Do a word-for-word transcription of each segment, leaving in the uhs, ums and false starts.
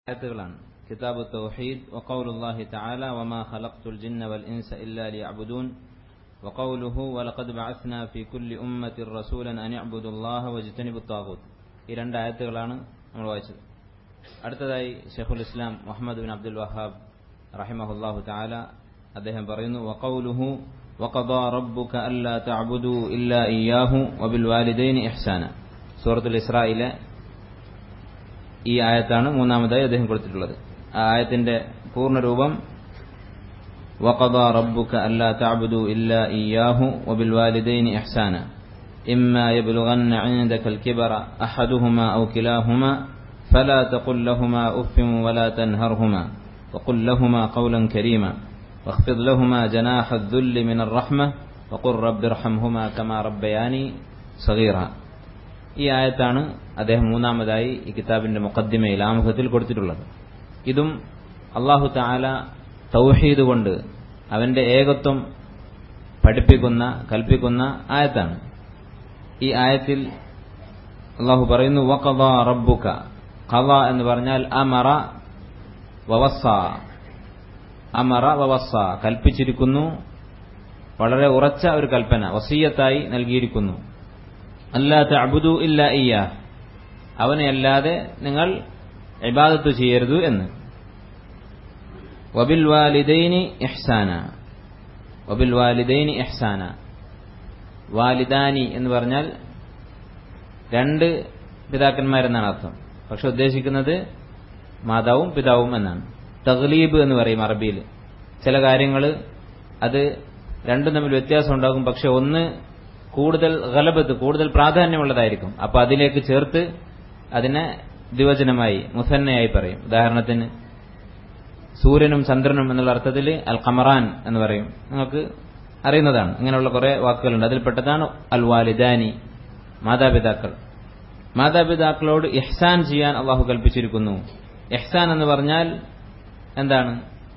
ആയത്തുകളാണ്. കിതാബു തൗഹീദ് വഖൗലുല്ലാഹി തആല വമാ ഖലഖ്തുൽ ജിന്ന വൽ ഇൻസ ഇല്ലാ ലിയഅ്ബുദൂൻ വഖൗലുഹു വലഖദ് ബഅസ്നാ ഫീ കുല്ലി ഉമ്മത്തിൻ റസൂലൻ അൻ ഇഅ്ബുദുല്ലാഹ വജ്തനിബുത് താഗൂത്ത്. ഈ രണ്ട് ആയത്തുകളാണ് നമ്മൾ വായിച്ചത്. അടുത്തതായി ശൈഖുൽ ഇസ്ലാം മുഹമ്മദ് ബിൻ അബ്ദുൽ വഹാബ് റഹിമഹുല്ലാഹു തആല അദ്ദേഹം പറയുന്നു, വഖൗലുഹു വഖദാ റബ്ബുക അല്ലാ തഅ്ബുദൂ ഇല്ലാ ഇയ്യാഹു വബിൽ വാലിദൈനി ഇഹ്സാന. സൂറത്തുൽ ഇസ്രായിലെ ഈ ആയത്താണ് മൂന്നാമതായി അദ്ദേഹം കൊടുത്തിട്ടുള്ളത്. ആ ആയത്തിന്റെ പൂർണ്ണരൂപം വഖദാ റബ്ബുക അല്ലാ തഅ്ബുദൂ ഇല്ലാ ഇയ്യാഹു വബിൽ വാലിദൈനി ഇഹ്സാന ഇമ്മാ യബ്ലുഗന്ന ഇൻദകൽ കിബറ അഹദുഹുമാ ഔ കിലാഹുമാ ഫലാ തഖുൽ ലഹുമാ ഉഫ്ഫിൻ വലാ തൻഹർഹുമാ വഖുൽ ലഹുമാ ഖൗലൻ കരീമാ വഖ്ഫിദ് ലഹുമാ ജനാഹ അദ്ദുല്ലി മിനർ റഹ്മ വഖുർ റബ്ബിർഹംഹുമാ കമാ റബ്ബയാനി സഗീറ. ഈ ആയത്താണ് അദ്ദേഹം മൂന്നാമതായി ഈ കിതാബിന്റെ മുഖദ്ദിമയിൽ ആമുഖത്തിൽ കൊടുത്തിട്ടുള്ളത്. ഇതും അല്ലാഹു തആല തൗഹീദ് കൊണ്ട് അവന്റെ ഏകത്വം പഠിപ്പിക്കുന്ന കൽപ്പിക്കുന്ന ആയത്താണ്. ഈ ആയത്തിൽ അല്ലാഹു പറയുന്നു, വഖദാ റബ്ബുക. ഖദാ എന്ന് പറഞ്ഞാൽ അമറ വവസ്സ. അമറ വവസ്സ, കൽപ്പിച്ചിരിക്കുന്നു, വളരെ ഉറച്ച ഒരു കൽപ്പന വസിയ്യത്തായി നൽകിയിരിക്കുന്നു. അല്ലാ തഅ്ബുദൂ ഇല്ലാ ഇയ്യാഹ്, അവനെ അല്ലാതെ നിങ്ങൾ ഇബാദത്ത് ചെയ്യരുത് എന്ന്. വബിൽ വാലിദൈനി ഇഹ്സാന. വബിൽ വാലിദൈനി ഇഹ്സാന. വാലിദാനി എന്ന് പറഞ്ഞാൽ രണ്ട് പിതാക്കന്മാരെന്നാണ് അർത്ഥം. പക്ഷെ ഉദ്ദേശിക്കുന്നത് മാതാവും പിതാവും എന്നാണ്. തഗ്ലീബ് എന്ന് പറയും അറബിയിൽ. ചില കാര്യങ്ങൾ അത് രണ്ടും തമ്മിൽ വ്യത്യാസം ഉണ്ടാകും. പക്ഷെ ഒന്ന് കൂടുതൽ ഗലബത്ത്, കൂടുതൽ പ്രാധാന്യമുള്ളതായിരിക്കും. അപ്പൊ അതിലേക്ക് ചേർത്ത് അതിനെ ദ്വിവചനമായി മുസന്നയായി പറയും. ഉദാഹരണത്തിന് സൂര്യനും ചന്ദ്രനും എന്നുള്ള അർത്ഥത്തിൽ അൽ ഖമറാൻ എന്ന് പറയും. നിങ്ങൾക്ക് അറിയുന്നതാണ്. ഇങ്ങനെയുള്ള കുറെ വാക്കുകളുണ്ട്. അതിൽപ്പെട്ടതാണ് അൽ വാലിദാനി, മാതാപിതാക്കൾ. മാതാപിതാക്കളോട് ഇഹ്സാൻ ചെയ്യാൻ അള്ളാഹു കൽപ്പിച്ചിരിക്കുന്നു. ഇഹ്സാൻ എന്ന് പറഞ്ഞാൽ എന്താണ്?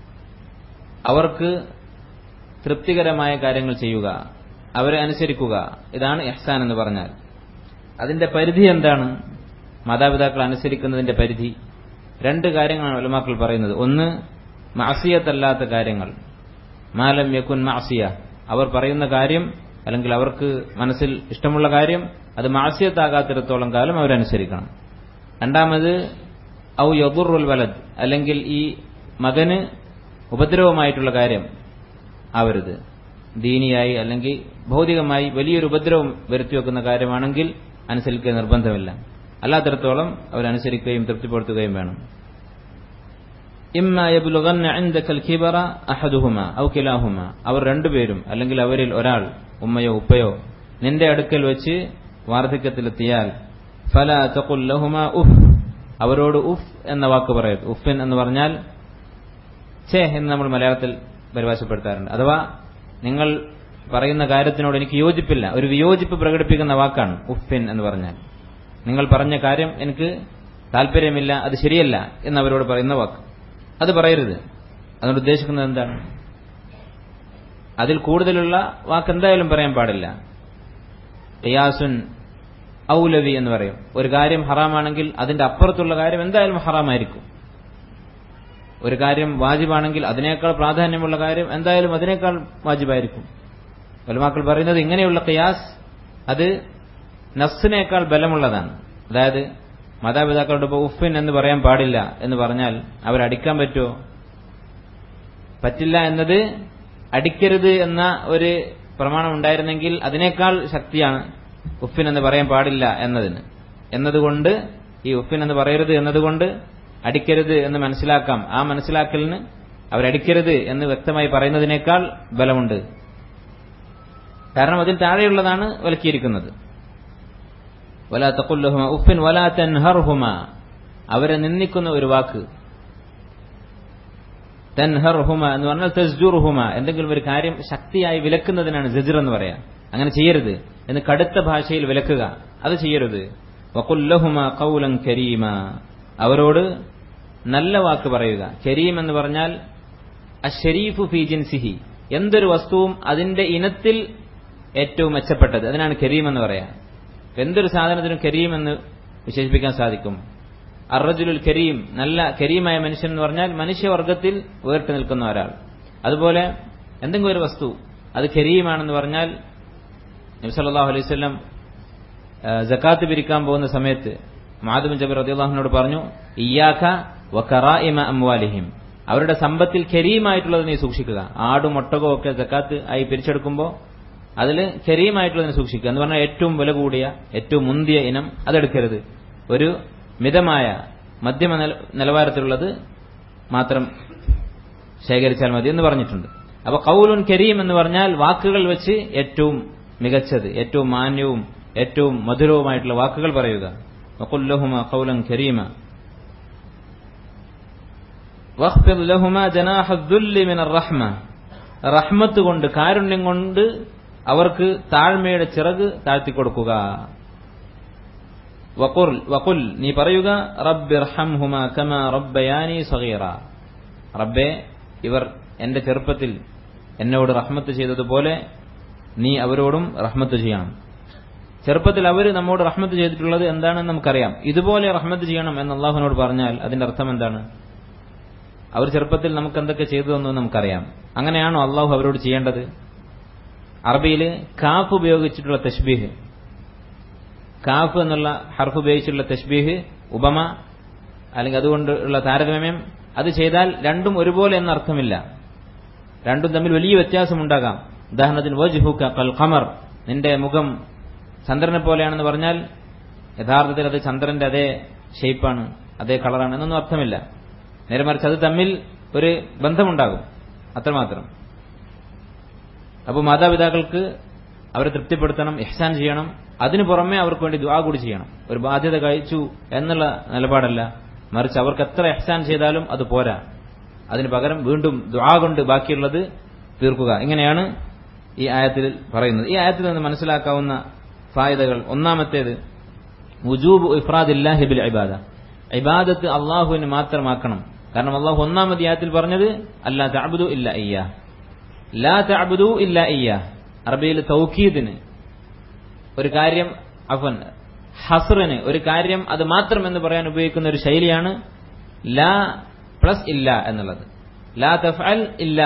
അവർക്ക് തൃപ്തികരമായ കാര്യങ്ങൾ ചെയ്യുക, അവരെ അനുസരിക്കുക. ഇതാണ് ഇഹ്സാൻ എന്ന് പറഞ്ഞാൽ. അതിന്റെ പരിധി എന്താണ്? മാതാപിതാക്കൾ അനുസരിക്കുന്നതിന്റെ പരിധി രണ്ട് കാര്യങ്ങളാണ് ഉലമാക്കൾ പറയുന്നത്. ഒന്ന്, മഅസിയത്തല്ലാത്ത കാര്യങ്ങൾ, മാലം യകുൻ മഅസിയ. അവർ പറയുന്ന കാര്യം അല്ലെങ്കിൽ അവർക്ക് മനസ്സിൽ ഇഷ്ടമുള്ള കാര്യം അത് മഅസിയത്താകാത്തിടത്തോളം കാലം അവരനുസരിക്കണം. രണ്ടാമത്, ഔ യദുറുൽ വലദ്, അല്ലെങ്കിൽ ഈ മകന് ഉപദ്രവമായിട്ടുള്ള കാര്യം ആവരുത്. ദീനിയായി അല്ലെങ്കിൽ ഭൗതികമായി വലിയൊരു ഉപദ്രവം വരുത്തിവെക്കുന്ന കാര്യമാണെങ്കിൽ അനുസരിക്കുക നിർബന്ധമില്ല. അല്ലാത്തിടത്തോളം അവരനുസരിക്കുകയും തൃപ്തിപ്പെടുത്തുകയും വേണം. ഇമ്മാ യബ്ലുഗന്ന ഇൻദകൽ കിബറ അഹദുഹുമാ ഔ കിലാഹുമാ. അവർ രണ്ടുപേരും അല്ലെങ്കിൽ അവരിൽ ഒരാൾ, ഉമ്മയോ ഉപ്പയോ, നിന്റെ അടുക്കൽ വെച്ച് വാർദ്ധക്യത്തിലെത്തിയാൽ ഫലാ തഖുൽ ലഹുമാ ഉഫ്. അവരോട് ഉഫ് എന്ന വാക്ക് പറയരുത്. ഉഫിൻ എന്ന് പറഞ്ഞാൽ ഛേ എന്ന് നമ്മൾ മലയാളത്തിൽ പരിഭാഷപ്പെടുത്താറുണ്ട്. അഥവാ നിങ്ങൾ പറയുന്ന കാര്യത്തിനോട് എനിക്ക് യോജിപ്പില്ല, ഒരു വിയോജിപ്പ് പ്രകടിപ്പിക്കുന്ന വാക്കാണ് ഉഫിൻ എന്ന് പറഞ്ഞാൽ. നിങ്ങൾ പറഞ്ഞ കാര്യം എനിക്ക് താല്പര്യമില്ല, അത് ശരിയല്ല എന്നവരോട് പറയുന്ന വാക്ക്, അത് പറയരുത്. അതുകൊണ്ട് ഉദ്ദേശിക്കുന്നത് എന്താണ്? അതിൽ കൂടുതലുള്ള വാക്ക് എന്തായാലും പറയാൻ പാടില്ല. ഖിയാസുൻ ഔലവി എന്ന് പറയും. ഒരു കാര്യം ഹറാമാണെങ്കിൽ അതിന്റെ അപ്പുറത്തുള്ള കാര്യം എന്തായാലും ഹറാമായിരിക്കും. ഒരു കാര്യം വാജിബാണെങ്കിൽ അതിനേക്കാൾ പ്രാധാന്യമുള്ള കാര്യം എന്തായാലും അതിനേക്കാൾ വാജിബായിരിക്കും. ഉലമാക്കൾ പറയുന്നത് ഇങ്ങനെയുള്ള ഖിയാസ് അത് നസ്സിനേക്കാൾ ബലമുള്ളതാണ്. അതായത് മാതാപിതാക്കളുടെ ഇപ്പോൾ ഉഫിൻ എന്ന് പറയാൻ പാടില്ല എന്ന് പറഞ്ഞാൽ അവരടിക്കാൻ പറ്റുമോ? പറ്റില്ല എന്നത് അടിക്കരുത് എന്ന ഒരു പ്രമാണം ഉണ്ടായിരുന്നെങ്കിൽ അതിനേക്കാൾ ശക്തിയാണ് ഉഫിൻ എന്ന് പറയാൻ പാടില്ല എന്നതിന്. എന്നതുകൊണ്ട് ഈ ഉഫിൻ എന്ന് പറയരുത് എന്നതുകൊണ്ട് അടിക്കരുത് എന്ന് മനസ്സിലാക്കാം. ആ മനസ്സിലാക്കലിന് അവരടിക്കരുത് എന്ന് വ്യക്തമായി പറയുന്നതിനേക്കാൾ ബലമുണ്ട്. കാരണം അതിൽ താഴെയുള്ളതാണ് വിലക്കിയിരിക്കുന്നത്. വലാ തഖുൽ ലഹുമാ ഉഫിൻ വലാ തൻഹർഹുമാ. അവരെ നിന്ദിക്കുന്ന ഒരു വാക്ക്. തൻഹർഹുമാ എന്ന് പറഞ്ഞാൽ തസ്ജുർഹുമാ, എന്തെങ്കിലും ഒരു കാര്യം ശക്തിയായി വിലക്കുന്നതിനാണ് സജ്ർ എന്ന് പറയാം. അങ്ങനെ ചെയ്യരുത് എന്ന് കടുത്ത ഭാഷയിൽ വിലക്കുക, അത് ചെയ്യരുത്. വഖുൽ ലഹുമാ ഖൗലൻ കരീമാ. അവരോട് നല്ല വാക്ക് പറയുക. കരീം എന്ന് പറഞ്ഞാൽ അശ്ശരീഫു ഫീ ജിൻസിഹി, എന്തൊരു വസ്തുവും അതിന്റെ ഇനത്തിൽ ഏറ്റവും മെച്ചപ്പെട്ടത്, അതിനാണ് കരീം എന്ന് പറയാം. എന്തൊരു സാധനത്തിനും കരീം എന്ന് വിശേഷിപ്പിക്കാൻ സാധിക്കും. അർറജുലുൽ കരീം, നല്ല കരീമായ മനുഷ്യൻ എന്ന് പറഞ്ഞാൽ മനുഷ്യവർഗത്തിൽ വേറിട്ട് നിൽക്കുന്ന ഒരാൾ. അതുപോലെ എന്തെങ്കിലും ഒരു വസ്തു അത് കരീമാണെന്ന് പറഞ്ഞാൽ നബി സല്ലല്ലാഹു അലൈഹി വസല്ലം സകാത്ത് പിരിക്കാൻ പോകുന്ന സമയത്ത് മുആദ് ബിൻ ജബൽ റളിയല്ലാഹു അൻഹുവിനോട് പറഞ്ഞു, ഇയ്യാക വകറായിമ അംവാലിഹിം, അവരുടെ സമ്പത്തിൽ കരീമായിട്ടുള്ളത് നീ സൂക്ഷിക്കുക. ആടും ഒട്ടകവും ഒക്കെ സകാത്ത് ആയി പിരിച്ചെടുക്കുമ്പോൾ അതിൽ കരീമായിട്ടുള്ളതിനെ സൂക്ഷിക്കുക എന്ന് പറഞ്ഞാൽ ഏറ്റവും വില കൂടിയ ഏറ്റവും മുന്തിയ ഇനം അതെടുക്കരുത്. ഒരു മിതമായ മധ്യമ നിലവാരത്തിലുള്ളത് മാത്രം ശേഖരിച്ചാൽ മതി എന്ന് പറഞ്ഞിട്ടുണ്ട്. അപ്പൊ ഖൗലുൻ കരീം എന്ന് പറഞ്ഞാൽ വാക്കുകൾ വെച്ച് ഏറ്റവും മികച്ചത്, ഏറ്റവും മാന്യവും ഏറ്റവും മധുരവുമായിട്ടുള്ള വാക്കുകൾ പറയുക. വഖുൽ ലഹുമാ ഖൗലൻ കരീമ വഖ്ഫിദ് ലഹുമാ ജനാഹ ദുല്ലി മിനർ റഹ്മ, റഹ്മത്ത് കൊണ്ട് കാരുണ്യം കൊണ്ട് അവർക്ക് താഴ്മയുടെ ചിറക് താഴ്ത്തിക്കൊടുക്കുക. വഖുൽ വഖുൽ നീ പറയുക, റബ്ബിർഹംഹുമാ കമാ റബ്ബയാനി സഗീറ, റബ്ബേ ഇവർ എന്റെ ചെറുപ്പത്തിൽ എന്നോട് റഹ്മത്ത് ചെയ്തതുപോലെ നീ അവരോടും റഹ്മത്ത് ചെയ്യണം. ചെറുപ്പത്തിൽ അവർ നമ്മോട് റഹ്മത്ത് ചെയ്തിട്ടുള്ളത് എന്താണെന്ന് നമുക്കറിയാം. ഇതുപോലെ റഹ്മത്ത് ചെയ്യണം എന്ന് അള്ളാഹുവിനോട് പറഞ്ഞാൽ അതിന്റെ അർത്ഥം എന്താണ്? അവർ ചെറുപ്പത്തിൽ നമുക്ക് എന്തൊക്കെ ചെയ്തു തന്നു നമുക്കറിയാം. അങ്ങനെയാണോ അള്ളാഹു അവരോട് ചെയ്യേണ്ടത്? അറബിയിൽ കാഫ് ഉപയോഗിച്ചിട്ടുള്ള തശ്ബീഹ്, കാഫ് എന്നുള്ള ഹർഫ് ഉപയോഗിച്ചിട്ടുള്ള തശ്ബീഹ്, ഉപമ അല്ലെങ്കിൽ അതുകൊണ്ടുള്ള താരതമ്യം, അത് ചെയ്താൽ രണ്ടും ഒരുപോലെ എന്ന അർത്ഥമില്ല. രണ്ടും തമ്മിൽ വലിയ വ്യത്യാസമുണ്ടാകാം. ഉദാഹരണത്തിന് വജ്ഹുക കൽ ഖമർ, നിന്റെ മുഖം ചന്ദ്രനെ പോലെയാണെന്ന് പറഞ്ഞാൽ യഥാർത്ഥത്തിൽ അത് ചന്ദ്രന്റെ അതേ ഷേപ്പാണ്, അതേ കളറാണ് എന്നൊന്നും അർത്ഥമില്ല. നേരെ മറിച്ച് അത് തമ്മിൽ ഒരു ബന്ധമുണ്ടാകും, അത്രമാത്രം. അപ്പോൾ മാതാപിതാക്കൾക്ക് അവരെ തൃപ്തിപ്പെടുത്തണം, ഇഹ്സാൻ ചെയ്യണം. അതിനു പുറമെ അവർക്ക് വേണ്ടി ദുആ കൂടി ചെയ്യണം. ഒരു ബാധ്യത കഴിച്ചു എന്നുള്ള നിലപാടല്ല, മറിച്ച് അവർക്ക് എത്ര ഇഹ്സാൻ ചെയ്താലും അത് പോരാ. അതിന് പകരം വീണ്ടും ദുആ കൊണ്ട് ബാക്കിയുള്ളത് തീർക്കുക. ഇങ്ങനെയാണ് ഈ ആയത്തിൽ പറയുന്നത്. ഈ ആയത്തിൽ നിന്ന് മനസ്സിലാക്കാവുന്ന ഫായിദകൾ, ഒന്നാമത്തേത് വുജൂബ് ഇഫ്രാദില്ലാഹി ബിൽ ഇബാദ, ഇബാദത്ത് അള്ളാഹുവിന് മാത്രമാക്കണം. കാരണം അള്ളാഹു ഒന്നാമത് ഈ ആയത്തിൽ പറഞ്ഞത് അല്ലാ തഅബ്ദു ഇല്ലാ ഇയ്യാഹ്, ലാ തഅബ്ദു ഇല്ലാ ഇയ്യാഹ്. അറബിയിൽ തൗക്കീദിന് ഒരു കാര്യം, അഫൻ ഹസ്റിന് ഒരു കാര്യം അത് മാത്രം എന്ന് പറയാൻ ഉപയോഗിക്കുന്ന ഒരു ശൈലിയാണ് ലാ പ്ലസ് ഇല്ല എന്നുള്ളത്. ലാ തഫ്അൽ ഇല്ല,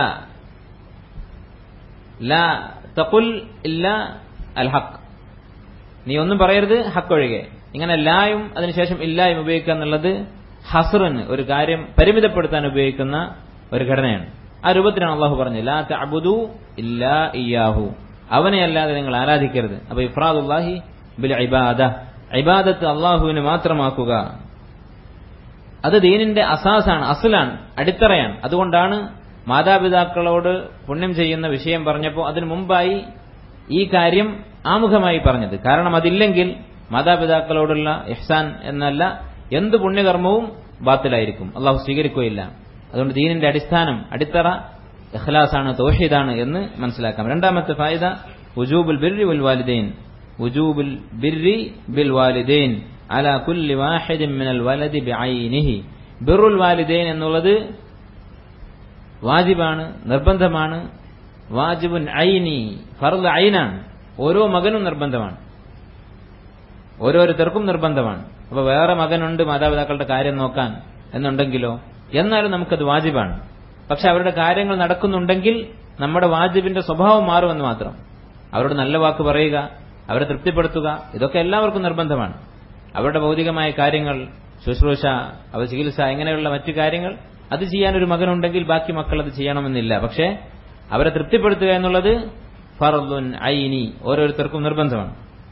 ലാ തഖുൽ ഇല്ല അൽ ഹഖ്, നീ ഒന്നും പറയരുത് ഹഖ് ഒഴികെ. ഇങ്ങനെ ലായും അതിനുശേഷം ഇല്ലായും ഉപയോഗിക്കുക എന്നുള്ളത് ഹസ്റിന് ഒരു കാര്യം പരിമിതപ്പെടുത്താൻ ഉപയോഗിക്കുന്ന ഒരു ഘടനയാണ്. ആ രൂപത്തിലാണ് അള്ളാഹു പറഞ്ഞത് ലാ തഅബ്ദു ഇല്ലാ ഇയ്യാഹു, അവനെ അല്ലാതെ നിങ്ങൾ ആരാധിക്കരുത്. അപ്പൊ ഇഫ്രാദുല്ലാഹി ബിൽ ഇബാദ, ഇബാദത്ത് അള്ളാഹുവിന് മാത്രമാക്കുക. അത് ദീനിന്റെ അസാസാണ്, അസ്ലാണ്, അടിത്തറയാണ്. അതുകൊണ്ടാണ് മാതാപിതാക്കളോട് പുണ്യം ചെയ്യുന്ന വിഷയം പറഞ്ഞപ്പോൾ അതിനു മുമ്പായി ഈ കാര്യം ആമുഖമായി പറഞ്ഞത്. കാരണം അതില്ലെങ്കിൽ മാതാപിതാക്കളോടുള്ള ഇഹ്സാൻ എന്നല്ല എന്ത് പുണ്യകർമ്മവും ബാത്തിലായിരിക്കും, അള്ളാഹു സ്വീകരിക്കുകയില്ല. അതുകൊണ്ട് ദീനിന്റെ അടിസ്ഥാനം, അടിത്തറ ഇഖ്ലാസാണ്, തൗഹീദാണ് എന്ന് മനസ്സിലാക്കാം. രണ്ടാമത്തെ ഫായിദ വുജൂബുൽ ബിർരി വൽ വാലിദൈൻ, വുജൂബുൽ ബിർരി ബിൽ വാലിദൈൻ അലാ കുല്ലി വാഹിദിൻ മിനൽ വലദി ബിഐനിഹി. ബിർറുൽ വാലിദൈൻ എന്നുള്ളത് വാജിബാണ്, നിർബന്ധമാണ്. വാജിബുൻ ഐനി, ഫർദ് ഐനാണ്. ഓരോ മകനും നിർബന്ധമാണ്, ഓരോരുത്തർക്കും നിർബന്ധമാണ്. അപ്പൊ വേറെ മകനുണ്ട് മാതാപിതാക്കളുടെ കാര്യം നോക്കാൻ എന്നുണ്ടെങ്കിലോ, എന്നാലും നമുക്കത് വാജിബാണ്. പക്ഷെ അവരുടെ കാര്യങ്ങൾ നടക്കുന്നുണ്ടെങ്കിൽ നമ്മുടെ വാജിബിന്റെ സ്വഭാവം മാറുമെന്ന് മാത്രം. അവരോട് നല്ല വാക്ക് പറയുക, അവരെ തൃപ്തിപ്പെടുത്തുക, ഇതൊക്കെ എല്ലാവർക്കും നിർബന്ധമാണ്. അവരുടെ ഭൗതികമായ കാര്യങ്ങൾ, ശുശ്രൂഷ, അവ ചികിത്സ, ഇങ്ങനെയുള്ള മറ്റു കാര്യങ്ങൾ അത് ചെയ്യാൻ ഒരു മകനുണ്ടെങ്കിൽ ബാക്കി മക്കൾ അത് ചെയ്യണമെന്നില്ല. പക്ഷേ അവരെ തൃപ്തിപ്പെടുത്തുക എന്നുള്ളത് ഫർദുൻ ഐനി, ഓരോരുത്തർക്കും നിർബന്ധമാണ്.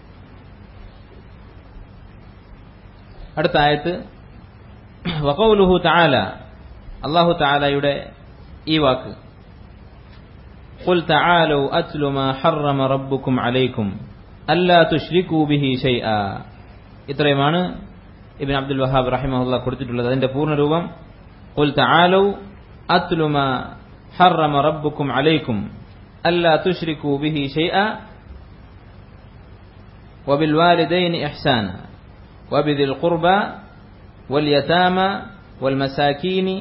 അടുത്ത ആയത്ത് വഖൗലുഹു തആല, അല്ലാഹു തആലയുടെ ഈ വാക്ക് ഖുൽ തആലൂ അത്ലു മാ ഹറമ റബ്ബുക്കും അലൈക്കും അല്ലാ തുശ്രികൂ ബിഹി ശൈആ. ഇത്രയുമാണ് ഇബ്നു അബ്ദുൽ വഹാബ് റഹിമഹുല്ലാഹ് കൊടുത്തിട്ടുള്ളത്. അതിന്റെ പൂർണ്ണരൂപം ഖുൽ തആലൂ അത്ലു മാ ഹറമ റബ്ബുക്കും അലൈക്കും അല്ലാ തുശ്രികൂ ബിഹി ശൈആ വബിൽ വാലിദൈനി ഇഹ്സാന വബിദിൽ ഖുർബ വൽ യതാമ വൽ മസാകീനി.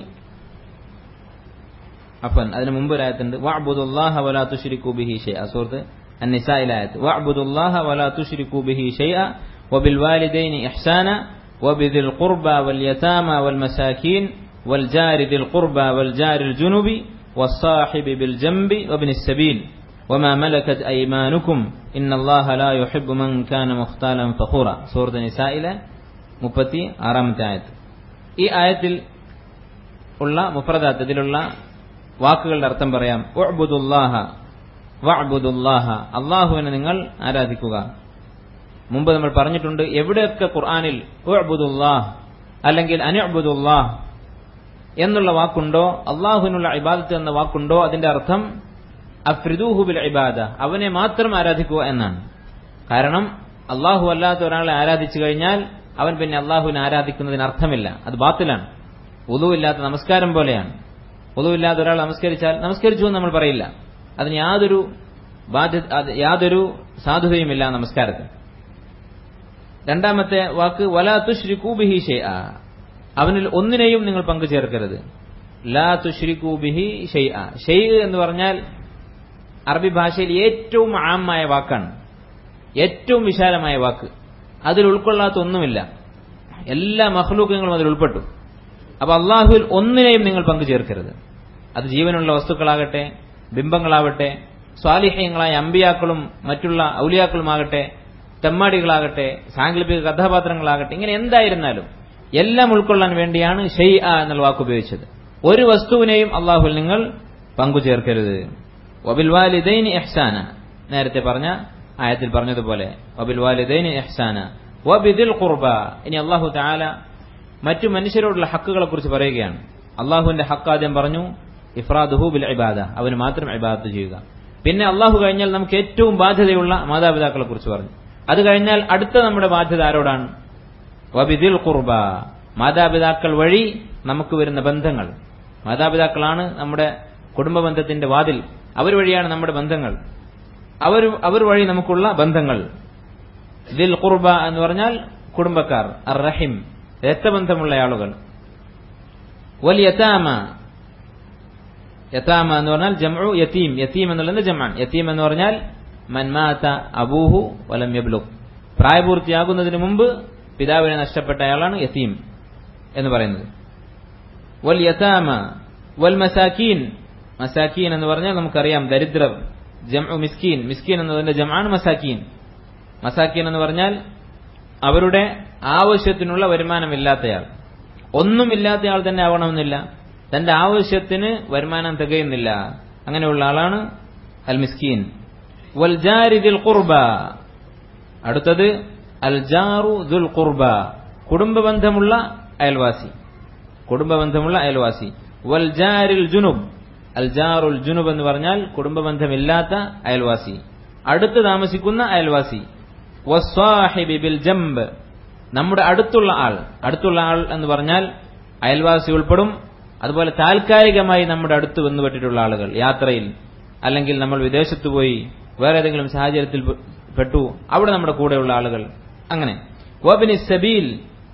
അഫൻ അതിന് മുമ്പ് ഒരായത്തുണ്ട് വഅബ്ദുല്ലാഹ വലാ തുശ്രികൂ ബിഹി ശൈആ, സൂറത്ത് അൻ-നിസായിലെ ആയത്ത്. വഅബ്ദുല്ലാഹ വലാ തുശ്രികൂ ബിഹി ശൈആ വബിൽ വാലിദൈനി ഇഹ്സാന വബിദിൽ ഖുർബ വൽ യതാമ വൽ മസാകീൻ വൽ ജാരി ദിൽ ഖുർബ വൽ ജാരിൽ ജുനുബി വസ്സാഹിബി ബിൽ ജംബി വബ്നിസ് സബീൽ വമാ മലകത് അയ്മാനുകും ഇന്നല്ലാഹ ലാ യുഹിബ്ബു മൻ കാന മുഖ്താലൻ ഫഖൂറ. സൂറത്ത് നിസായിലെ മുപ്പത്തിയാറാമത്തെ ആയത്ത്. ഈ ആയത്തിൽ ഉള്ള മുഫ്രദാത്ത്, ഇതിലുള്ള വാക്കുകളുടെ അർത്ഥം പറയാം. ഉഅ്ബുദുല്ലാഹ വഅ്ബുദുല്ലാഹ, അല്ലാഹുവിനെ നിങ്ങൾ ആരാധിക്കുക. മുമ്പ് നമ്മൾ പറഞ്ഞിട്ടുണ്ട്, എവിടെയൊക്കെ ഖുർആനിൽ ഉഅ്ബുദുല്ലാഹ് അല്ലെങ്കിൽ അനിഅ്ബുദുല്ലാഹ് എന്നുള്ള വാക്കുണ്ടോ, അല്ലാഹുവിനുള്ള ഇബാദത്ത് എന്ന വാക്കുണ്ടോ, അതിന്റെ അർത്ഥം അഫ്രിദൂഹു ബിൽ ഇബാദ, അവനെ മാത്രം ആരാധിക്കുക എന്നാണ്. കാരണം അല്ലാഹു അല്ലാത്ത ഒരാളെ ആരാധിച്ചു കഴിഞ്ഞാൽ അവൻ പിന്നെ അല്ലാഹുവിനെ ആരാധിക്കുന്നതിന് അർത്ഥമില്ല, അത് ബാത്തിലാണ്. വുളു ഇല്ലാത്ത നമസ്കാരം പോലെയാണ്. വുളു ഇല്ലാത്ത ഒരാൾ നമസ്കരിച്ചാൽ നമസ്കരിച്ചു എന്ന് നമ്മൾ പറയില്ല. അതിന് യാതൊരു ബാധ്യത യാതൊരു സാധുതയുമില്ല നമസ്കാരത്തിന്. രണ്ടാമത്തെ വാക്ക് വലാ തുശ്രികൂ ബിഹി ഷൈഅ, അവനിൽ ഒന്നിനെയും നിങ്ങൾ പങ്കു ചേർക്കരുത്. ലാ തുശ്രികൂ ബിഹി ഷൈഅ. ഷൈഅ എന്ന് പറഞ്ഞാൽ അറബി ഭാഷയിൽ ഏറ്റവും ആമായ വാക്കാണ്, ഏറ്റവും വിശാലമായ വാക്ക്. അതിൽ ഉൾക്കൊള്ളാത്ത ഒന്നുമില്ല, എല്ലാ മഖ്ലൂഖുകളും അതിൽ ഉൾപ്പെട്ടു. അപ്പൊ അള്ളാഹുവിൽ ഒന്നിനെയും നിങ്ങൾ പങ്കു ചേർക്കരുത്. അത് ജീവനുള്ള വസ്തുക്കളാകട്ടെ, ബിംബങ്ങളാവട്ടെ, സ്വാലിഹ്യങ്ങളായ അമ്പിയാക്കളും മറ്റുള്ള ഔലിയാക്കളുമാകട്ടെ, തെമ്മാടികളാകട്ടെ, സാങ്കല്പിക കഥാപാത്രങ്ങളാകട്ടെ, ഇങ്ങനെ എന്തായിരുന്നാലും എല്ലാം ഉൾക്കൊള്ളാൻ വേണ്ടിയാണ് ഷൈഅ എന്നുള്ള വാക്ക് ഉപയോഗിച്ചത്. ഒരു വസ്തുവിനെയും അള്ളാഹുവിൽ നിങ്ങൾ പങ്കു ചേർക്കരുത്. വബിൽ വാലിദൈനി ഇഹ്സാന, നേരത്തെ പറഞ്ഞ ആയത്തിൽ പറഞ്ഞതുപോലെ വബിൽ വാലിദൈനി ഇഹ്സാന വബിദിൽ ഖുർബ. ഇനി അല്ലാഹു തആല മറ്റു മനുഷ്യരോടുള്ള ഹക്കുകളെ കുറിച്ച് പറയുകയാണ്. അള്ളാഹുവിന്റെ ഹക്ക് ആദ്യം പറഞ്ഞു, ഇഫ്രാദുഹു ബിൽ ഇബാദ, അവന് മാത്രം ഇബാദത്ത് ചെയ്യുക. പിന്നെ അള്ളാഹു കഴിഞ്ഞാൽ നമുക്ക് ഏറ്റവും ബാധ്യതയുള്ള മാതാപിതാക്കളെ കുറിച്ച് പറഞ്ഞു. അത് കഴിഞ്ഞാൽ അടുത്ത നമ്മുടെ ബാധ്യത ആരോടാണ്? വബിദിൽ ഖുർബ, മാതാപിതാക്കൾ വഴി നമുക്ക് വരുന്ന ബന്ധങ്ങൾ. മാതാപിതാക്കളാണ് നമ്മുടെ കുടുംബ ബന്ധത്തിന്റെ വാതിൽ, അവർ വഴിയാണ് നമ്മുടെ ബന്ധങ്ങൾ, അവർ അവർ വഴി നമുക്കുള്ള ബന്ധങ്ങൾ. ദിൽ ഖുർബ എന്ന് പറഞ്ഞാൽ കുടുംബക്കാർ, അർ റഹിം, രക്തബന്ധമുള്ള ആളുകൾ. വൽ യതാമ, യതാമ എന്ന് പറഞ്ഞാൽ ജംഉ യതീം, യതീം എന്നുള്ളത് ജംആൻ. യതീം എന്ന് പറഞ്ഞാൽ മൻ മാത അബൂഹു വലം യബ്ലുഗ്, പ്രായപൂർത്തിയാകുന്നതിന് മുമ്പ് പിതാവിനെ നഷ്ടപ്പെട്ട അയാളാണ് യതീം എന്ന് പറയുന്നത്. വൽ യതാമ വൽ മസാകീൻ, മസാക്കീൻ എന്ന് പറഞ്ഞാൽ നമുക്കറിയാം ദരിദ്രർ, ജംഉ മിസ്കീൻ, മിസ്കീൻ എന്നതിന്റെ ജംആൻ മസാക്കീൻ. മസാക്കീൻ എന്ന് പറഞ്ഞാൽ അവരുടെ ആവശ്യത്തിനുള്ള വരുമാനമില്ലാത്തയാൾ. ഒന്നുമില്ലാത്തയാൾ തന്നെ ആവണമെന്നില്ല, തന്റെ ആവശ്യത്തിന് വരുമാനം തികയുന്നില്ല, അങ്ങനെയുള്ള ആളാണ് അൽ മിസ്കീൻ. വൽ ജാരി ദിൽ ഖുർബ, അടുത്തത് അൽ ജാറു ദുൽ ഖുർബ, കുടുംബബന്ധമുള്ള അയൽവാസി, കുടുംബബന്ധമുള്ള അയൽവാസി. വൽ ജാരിൽ ജുനുബ്, അൽ ജാറുൽ ജുനുബ് എന്ന് പറഞ്ഞാൽ കുടുംബബന്ധമില്ലാത്ത അയൽവാസി, അടുത്ത് താമസിക്കുന്ന അയൽവാസി. വസ്സാഹിബി ബിൽ ജംബ്, നമ്മുടെ അടുത്തുള്ള ആൾ. അടുത്തുള്ള ആൾ എന്ന് പറഞ്ഞാൽ അയൽവാസി ഉൾപ്പെടും, അതുപോലെ താൽക്കാലികമായി നമ്മുടെ അടുത്ത് വന്നുപെട്ടിട്ടുള്ള ആളുകൾ, യാത്രയിൽ അല്ലെങ്കിൽ നമ്മൾ വിദേശത്ത് പോയി വേറെ ഏതെങ്കിലും സാഹചര്യത്തിൽ പെട്ടു, അവിടെ നമ്മുടെ കൂടെയുള്ള ആളുകൾ. അങ്ങനെ വബ്നിസ് സബീൽ,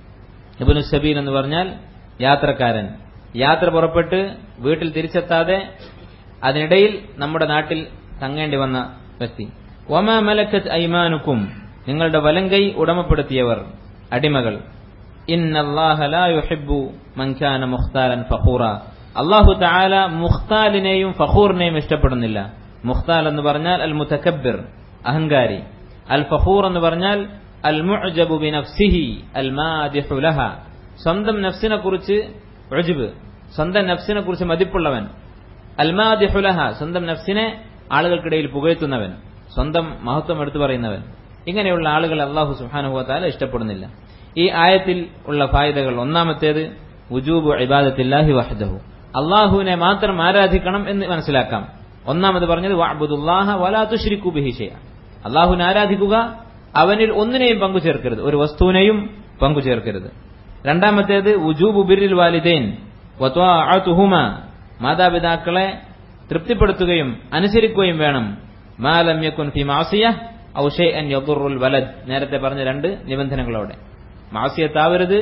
ഇബ്നു സബീൽ എന്ന് പറഞ്ഞാൽ യാത്രക്കാരൻ, യാത്ര പുറപ്പെട്ട് വീട്ടിൽ തിരിച്ചെത്താതെ അതിനിടയിൽ നമ്മുടെ നാട്ടിൽ തങ്ങേണ്ടി വന്ന വ്യക്തി. വമാ മലക്കത് ഐമാനുക്കും, നിങ്ങളുടെ വലങ്കൈ ഉടമപ്പെടുത്തിയവർ, അടിമകൾ. ഇന്നല്ലാഹ ലാ യുഹിബ്ബു മൻ കാന മുഖ്താലൻ ഫഖൂറ, അല്ലാഹു തആല മുഖ്താലിനെയും ഫഖൂറിനെയും ഇഷ്ടപ്പെടുന്നില്ല. മുഖ്താൽ എന്ന് പറഞ്ഞാൽ അൽ മുതകബ്ബിർ, അഹങ്കാരി. അൽ ഫഖൂർ എന്ന് പറഞ്ഞാൽ അൽ മുഅ്ജബു ബിനഫ്സിഹി അൽ മാദിഹു ലഹ, സ്വന്തം നഫ്സിനെ കുറിച്ച് ഉജ്ബ്, സ്വന്തം നഫ്സിനെ കുറിച്ച് മതിപ്പുള്ളവൻ. അൽ മാദിഹു ലഹ, സ്വന്തം നഫ്സിനെ ആളുകൾക്കിടയിൽ പുകഴ്ത്തുന്നവൻ, സ്വന്തം മഹത്വം എടുത്തു പറയുന്നവൻ. ഇങ്ങനെയുള്ള ആളുകൾ അല്ലാഹു സുബ്ഹാനഹു വ തആല ഇഷ്ടപ്പെടുന്നില്ല. ഈ ആയത്തിൽ ഉള്ള ഫായിദകൾ, ഒന്നാമത്തേത് വുജൂബു ഇബാദത്തില്ലാഹി വഹ്ദഹു, അല്ലാഹുവിനെ മാത്രം ആരാധിക്കണം എന്ന് മനസ്സിലാക്കാം. ഒന്നാമത് പറഞ്ഞത് വഅബ്ദുല്ലാഹ വലാ തുശ്രികൂ ബിഹി ഷൈഅ, അല്ലാഹുവിനെ ആരാധിക്കുക, അവനിൽ ഒന്നിനെയും പങ്കു ചേർക്കരുത്, ഒരു വസ്തുവിനെയും പങ്കു ചേർക്കരുത്. രണ്ടാമത്തേത് വുജൂബു ബിർരിൽ വാലിദൈൻ വത്വാഅതുഹുമാ, മാതാപിതാക്കളെ തൃപ്തിപ്പെടുത്തുകയും അനുസരിക്കുകയും വേണം. മാ ലം യകുൻ ഫി മഅസിയഹ ഔ ഷൈഅൻ യദുറുൽ വലദ്, നേരത്തെ പറഞ്ഞ രണ്ട് നിബന്ധനകളോടെ. മാസിയത്താവരുത്,